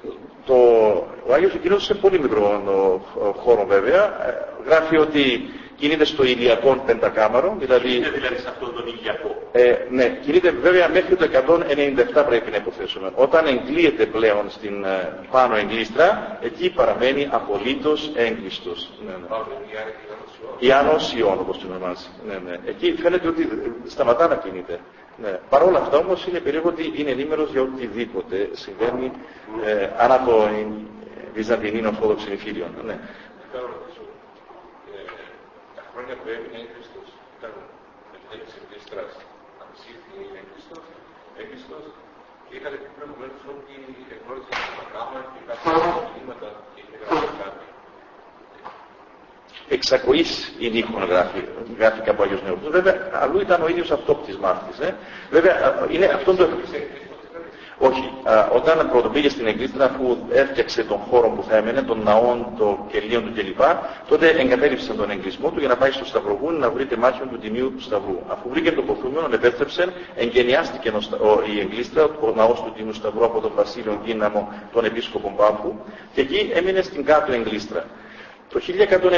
Ο Άγιος εκκινούσε σε πολύ μικρό χώρο βέβαια. Γράφει ότι κινείται στο ηλιακό πεντακάμαρο, δηλαδή... Κινείται δηλαδή σε αυτόν τον ηλιακό. Ναι, κινείται βέβαια μέχρι το 197 πρέπει να υποθέσουμε. Όταν εγκλείεται πλέον στην πάνω εγκλίστρα, εκεί παραμένει απολύτως έγκλειστος. Ναι, ναι. Ιάνος Ιών, όπως το ονομάζει. Ναι, ναι. Εκεί φαίνεται ότι σταματά να κινείται. Ναι. Παρ' όλα αυτά όμως είναι περίεργο ότι είναι ενήμερος για οτιδήποτε συμβαίνει ανά το Βυζαντινή Ορθόδοξη Νηφίλιον. Ναι. Θα ρωτήσω, τα χρόνια που έμεινε έγκριστος ήταν εκτέλεση εγκλίστρας, αψήφι έγκριστος και είχατε πει προηγουμένως ότι εγνώριζε τα γράμμα και κάποια κινήματα και είχε γράψει κάτι. Εξακοής είναι γράφει κάπου Άγιος Νεόφυτος. Βέβαια, αλλού ήταν ο ίδιος αυτόπτης μάρτης. Βέβαια, είναι αυτό το... Όχι. Όταν πρωτοπήγε στην Εγκλίστρα, αφού έφτιαξε τον χώρο που θα έμενε, των ναών, των κελίων του κλπ., τότε εγκατέλειψε τον εγκλισμό του για να πάει στο Σταυρογούνι να βρει τεμάχιον του Τιμίου του Σταυρού. Αφού βρήκε το ποθούμενο, επέστρεψε, εγκαινιάστηκε η Εγκλίστρα, ο ναός του Τιμίου Σταυρού από τον Βασίλειο Δύναμο, τον Επίσκοπο Πάφου, και εκεί έμεινε στην κάτω Εγκλίστρα. Το 1197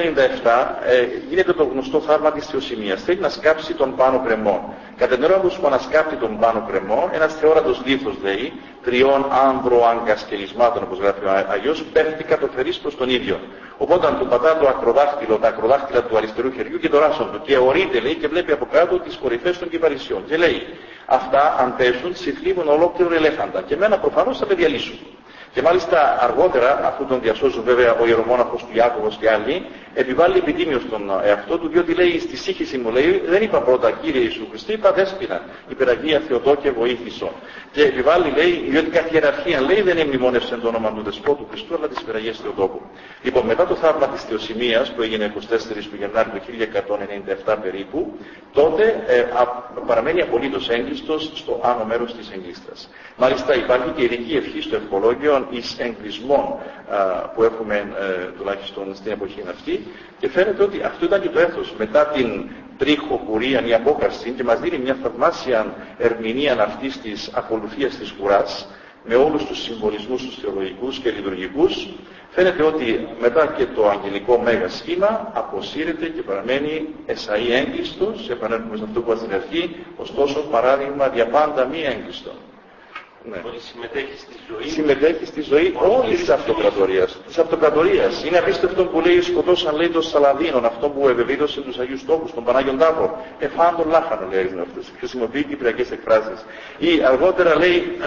γίνεται το γνωστό θαύμα της Θεοσημίας. Θέλει να σκάψει τον πάνω κρεμό. Κατά την ώρα που ανασκάπτει τον πάνω κρεμό, ένας θεόρατος λίθος λέει, 3 άνδρο-αγκασκελισμάτων, όπως γράφει ο Αγιός, πέφτει κατοφερής προς τον ίδιο. Οπότε του πατά το ακροδάχτυλο, τα ακροδάχτυλα του αριστερού χεριού και το ράσον του. Και ορείται, λέει, και βλέπει από κάτω τις κορυφές των κυπαρισιών. Και λέει, αυτά αν πέσουν, συθλίβουν ολόκληρο ελέφαντα. Και εμένα προφανώς θα με διαλύσουν. Και μάλιστα αργότερα, αφού τον διασώζουν βέβαια ο ιερομόναχος του Ιάκωβος και άλλοι, επιβάλλει επιτίμιο στον εαυτό του, διότι λέει στη σύγχυση μου, λέει, δεν είπα πρώτα Κύριε Ιησού Χριστέ, είπα Δέσποινα, υπεραγία Θεοτόκε βοήθησον. Και επιβάλλει, λέει, διότι κάθε ιεραρχία, λέει, δεν εμνημόνευσε το όνομα του Δεσπότου Χριστού, αλλά της υπεραγίας Θεοτόκου. Λοιπόν, μετά το θαύμα της Θεοσημίας, που έγινε 24 του Γενάρη του 1197 περίπου, τότε παραμένει απολύτως έγκλειστος στο άνω μέρος της εγκλίστρας. Μάλιστα υπάρχει και ειδική ευχή στο ευχολόγιο εις εγκλισμών που έχουμε τουλάχιστον στην εποχή αυτή, και φαίνεται ότι αυτό ήταν και το έθος μετά την τρίχοκουρίαν, η απόκαρση, και μας δίνει μια θαυμάσια ερμηνεία αυτής της ακολουθίας της κουράς με όλους τους συμβολισμούς τους θεολογικούς και λειτουργικούς. Φαίνεται ότι μετά και το αγγελικό μέγα σχήμα αποσύρεται και παραμένει εσαΐ έγκλειστος, επανέρχομαι σε αυτό που είπα στην αρχή, ωστόσο παράδειγμα διαπάντα μη έγκλειστον. Ναι. Ότι συμμετέχει στη ζωή. Συμμετέχει στη ζωή όλης της αυτοκρατορίας. Της αυτοκρατορίας. Είναι απίστευτο που λέει σκοτώσαν, λέει, τον Σαλαδίνον, αυτό που ευεβίδωσε τους Αγίους Τόπους, τον Πανάγιον Τάφο. Εφάν λάχανο, λέει αυτός. Χρησιμοποιεί κυπριακές εκφράσεις. Ή αργότερα λέει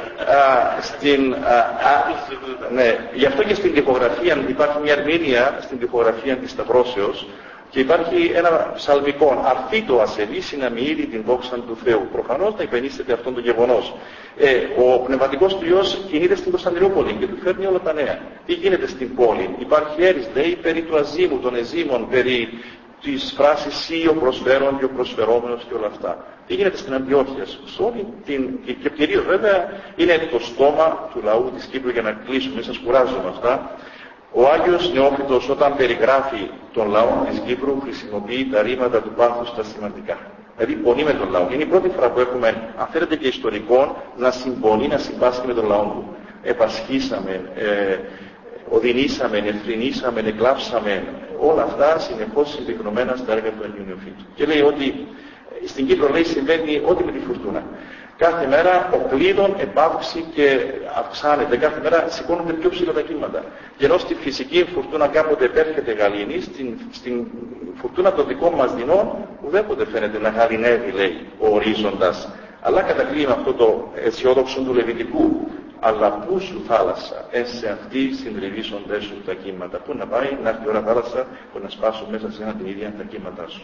ναι, γι' αυτό και στην τυπογραφία υπάρχει μια ερμήνεια στην τυπογραφία της Σταυρώσεως. Και υπάρχει ένα ψαλμικό, αρθεί το ασεβή συναμιήρη την δόξα του Θεού. Προφανώς να υπενήσετε αυτόν το γεγονός. Ο πνευματικός του Υιός κινείται στην Κωνσταντινούπολη και του φέρνει όλα τα νέα. Τι γίνεται στην πόλη? Υπάρχει έρης, λέει, περί του αζήμου, των εζήμων, περί της φράσης ή ο προσφέρον και ο προσφερόμενος και όλα αυτά. Τι γίνεται στην Αντιόχεια? Και κυρίως βέβαια είναι το στόμα του λαού της Κύπρου, για να κλείσουμε, σας κουράζω με αυτά. Ο Άγιος Νεόφυτος όταν περιγράφει τον λαό της Κύπρου χρησιμοποιεί τα ρήματα του πάθους στα σημαντικά. Δηλαδή πονεί με τον λαό. Είναι η πρώτη φορά που έχουμε, αν θέλετε και ιστορικό, να συμπονεί, να συμπάσχει με τον λαό του. Επασχίσαμε, οδυνήσαμε, ευθυνήσαμε, εκλάψαμε, όλα αυτά συνεχώς συμπυκνωμένα στα έργα του Αγίου Νεοφύτου. Και λέει ότι στην Κύπρο, λέει, συμβαίνει ό,τι με τη φουρτούνα. Κάθε μέρα ο κλείδων επαύξει και αυξάνεται. Κάθε μέρα σηκώνονται πιο ψηλά τα κύματα. Και ενώ στη φυσική φουρτούνα κάποτε επέρχεται γαλήνη, στην φουρτούνα των δικών μας δεινών ουδέποτε φαίνεται να γαληνεύει, λέει, ο ορίζοντας. Αλλά κατακλείει με αυτό το αισιόδοξο του Λεβιτικού. Αλλά πού σου θάλασσα, σε αυτή συντριβήσονται σου τα κύματα. Πού να πάει, να έρθει η ώρα θάλασσα που να σπάσουν μέσα σε ένα την ίδια τα κύματά σου.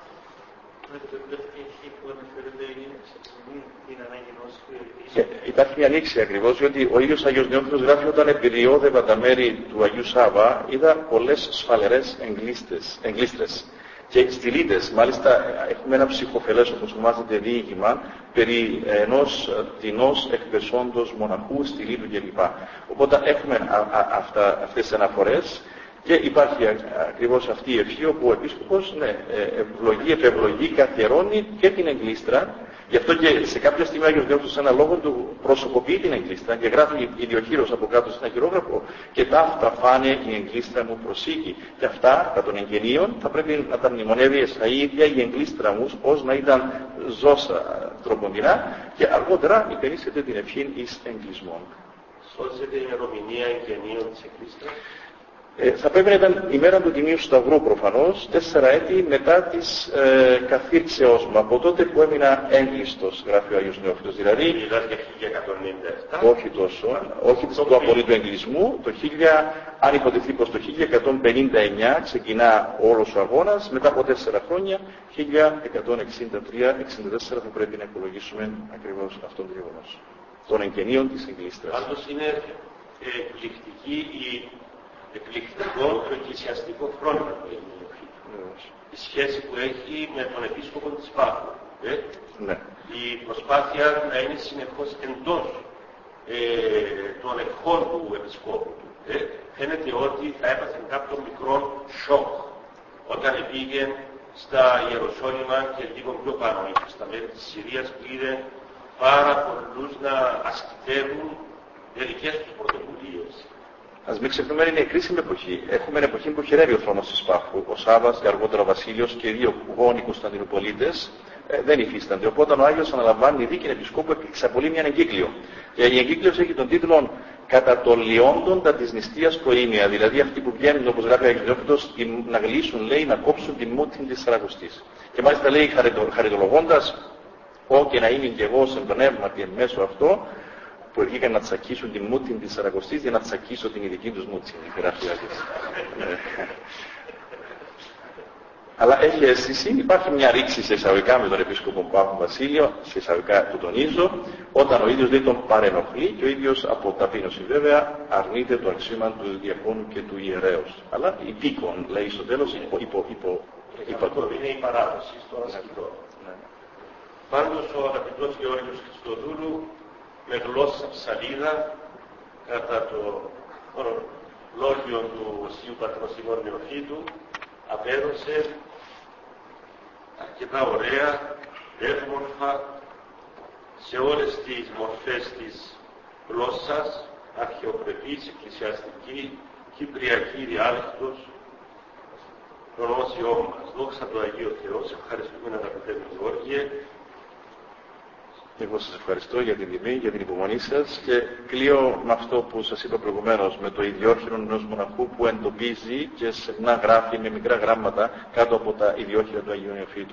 Υπάρχει μια ανοίξη ακριβώς, διότι ο ίδιος Άγιος Νεόφυτος γράφει όταν επιδιώδευα τα μέρη του Αγίου Σάβα, είδα πολλές σφαλερές εγκλίστρες και στυλίτες. Μάλιστα έχουμε ένα ψυχοφελές, όπως ονομάζεται, διήγημα περί ενός τεινός εκπεσόντος μοναχού, στυλίτου κλπ. Οπότε έχουμε αυτές τις αναφορές Και υπάρχει ακριβώς αυτή η ευχή όπου ο Επίσκοπος επευλογεί, καθιερώνει και την εγκλήστρα. Γι' αυτό και σε κάποια στιγμή ο Άγιος Διόφυτος σε ένα λόγο του προσωποποιεί την εγκλήστρα και γράφει ιδιοχείρος από κάτω σε ένα χειρόγραφο και ταύτα φάνε η εγκλήστρα μου προσήκη. Και αυτά τα των εγγενείων θα πρέπει να τα μνημονεύει εσά η ίδια η εγκλήστρα μου ως να ήταν ζώσα τροποντινά και αργότερα υπενήσεται την ευχή εις εγκλισμών. Σώζεται η ημερομηνία εγγενείων της εγκλήστρας. Θα πρέπει να ήταν η μέρα του Τιμίου Σταυρού προφανώς, 4 έτη μετά της καθήρξεώς μου, από τότε που έμεινα έγκλειστος, γράφει ο Άγιος Νεόφυτος. Δηλαδή, για 1197. όχι τόσο, όχι του απολύτου εγκλισμού, αν υποτεθεί πως το 1159 ξεκινά όλος ο αγώνας, μετά από 4 χρόνια, 1163-64 θα πρέπει να υπολογίσουμε ακριβώς αυτόν τον γεγονός των εγγενείων της εγκλήστρας. Πάντως είναι εκπληκτικό το εκκλησιαστικό χρόνο που έχει η σχέση που έχει με τον Επίσκοπο της Πάφου. Ναι. Η προσπάθεια να είναι συνεχώς εντός των ευχών του Επισκόπου. Φαίνεται ότι θα έπαθε κάποιο μικρό σοκ όταν πήγε στα Ιεροσόλυμα και λίγο πιο πάνω, στα μέρη της Συρίας, που είδε πάρα πολλούς να ασκητεύουν δικές τους πρωτοβουλίες. Ας μην ξεχνούμε, είναι η κρίσιμη εποχή. Έχουμε εποχή που χειρεύει ο θρόνος της Πάφου. Ο Σάββας και αργότερα ο Βασίλειος και οι δύο γόνοι Κωνσταντινουπολίτες δεν υφίστανται. Οπότε ο Άγιος αναλαμβάνει δίκη επισκόπου και εξαπολύει μια εγκύκλιο. Η εγκύκλιος έχει τον τίτλο «Κατά των λιόντων της νηστείας προήμια». Δηλαδή αυτοί που βγαίνουν, όπως γράφει ο Άγιος Διόφυτος, να γλύσουν, λέει, να κόψουν τη μούτιν της Σαρακοστής. Και μάλιστα λέει χαριτολογώντας, «Ω να είμαι και εγώ σε πνεύμα και μέσω αυτό, που βγήκαν να τσακίσουν την μούτιν της Σαρακοστής για να τσακίσω την ειδική τους μούτιν». Αλλά έχει αίσθηση, υπάρχει μια ρήξη σε εισαγωγικά με τον Επίσκοπο Παύλο Βασίλειο, σε εισαγωγικά του τονίζω, όταν ο ίδιος δεν τον παρενοχλεί και ο ίδιος από ταπείνωση βέβαια αρνείται το αξίωμα του διακόνου και του ιερέως. Αλλά υπήκον, λέει στο τέλος, Αυτό είναι η παράδοση στο ασκητό. Πάντως ο αγαπητός Γεώργιος Χριστοδούλου, με γλώσσα ψαλίδα, κατά το λόγιο του Οσίου Πατρός Ημών Νεοφύτου, απέδωσε αρκετά ωραία, εύμορφα, σε όλες τις μορφές της γλώσσας, αρχαιοπρεπής, εκκλησιαστική, κυπριακή διάλεκτος, τον όσιό μας. Δόξα τω Αγίο Θεό, σε ευχαριστούμε αγαπητέ μου Γεώργιε. Εγώ σας ευχαριστώ για την τιμή, για την υπομονή σας και κλείω με αυτό που σας είπα προηγουμένως, με το ιδιόχειρο ενός μοναχού που εντοπίζει και συχνά γράφει με μικρά γράμματα κάτω από τα ιδιόχειρα του Αγίου Νεοφύτου.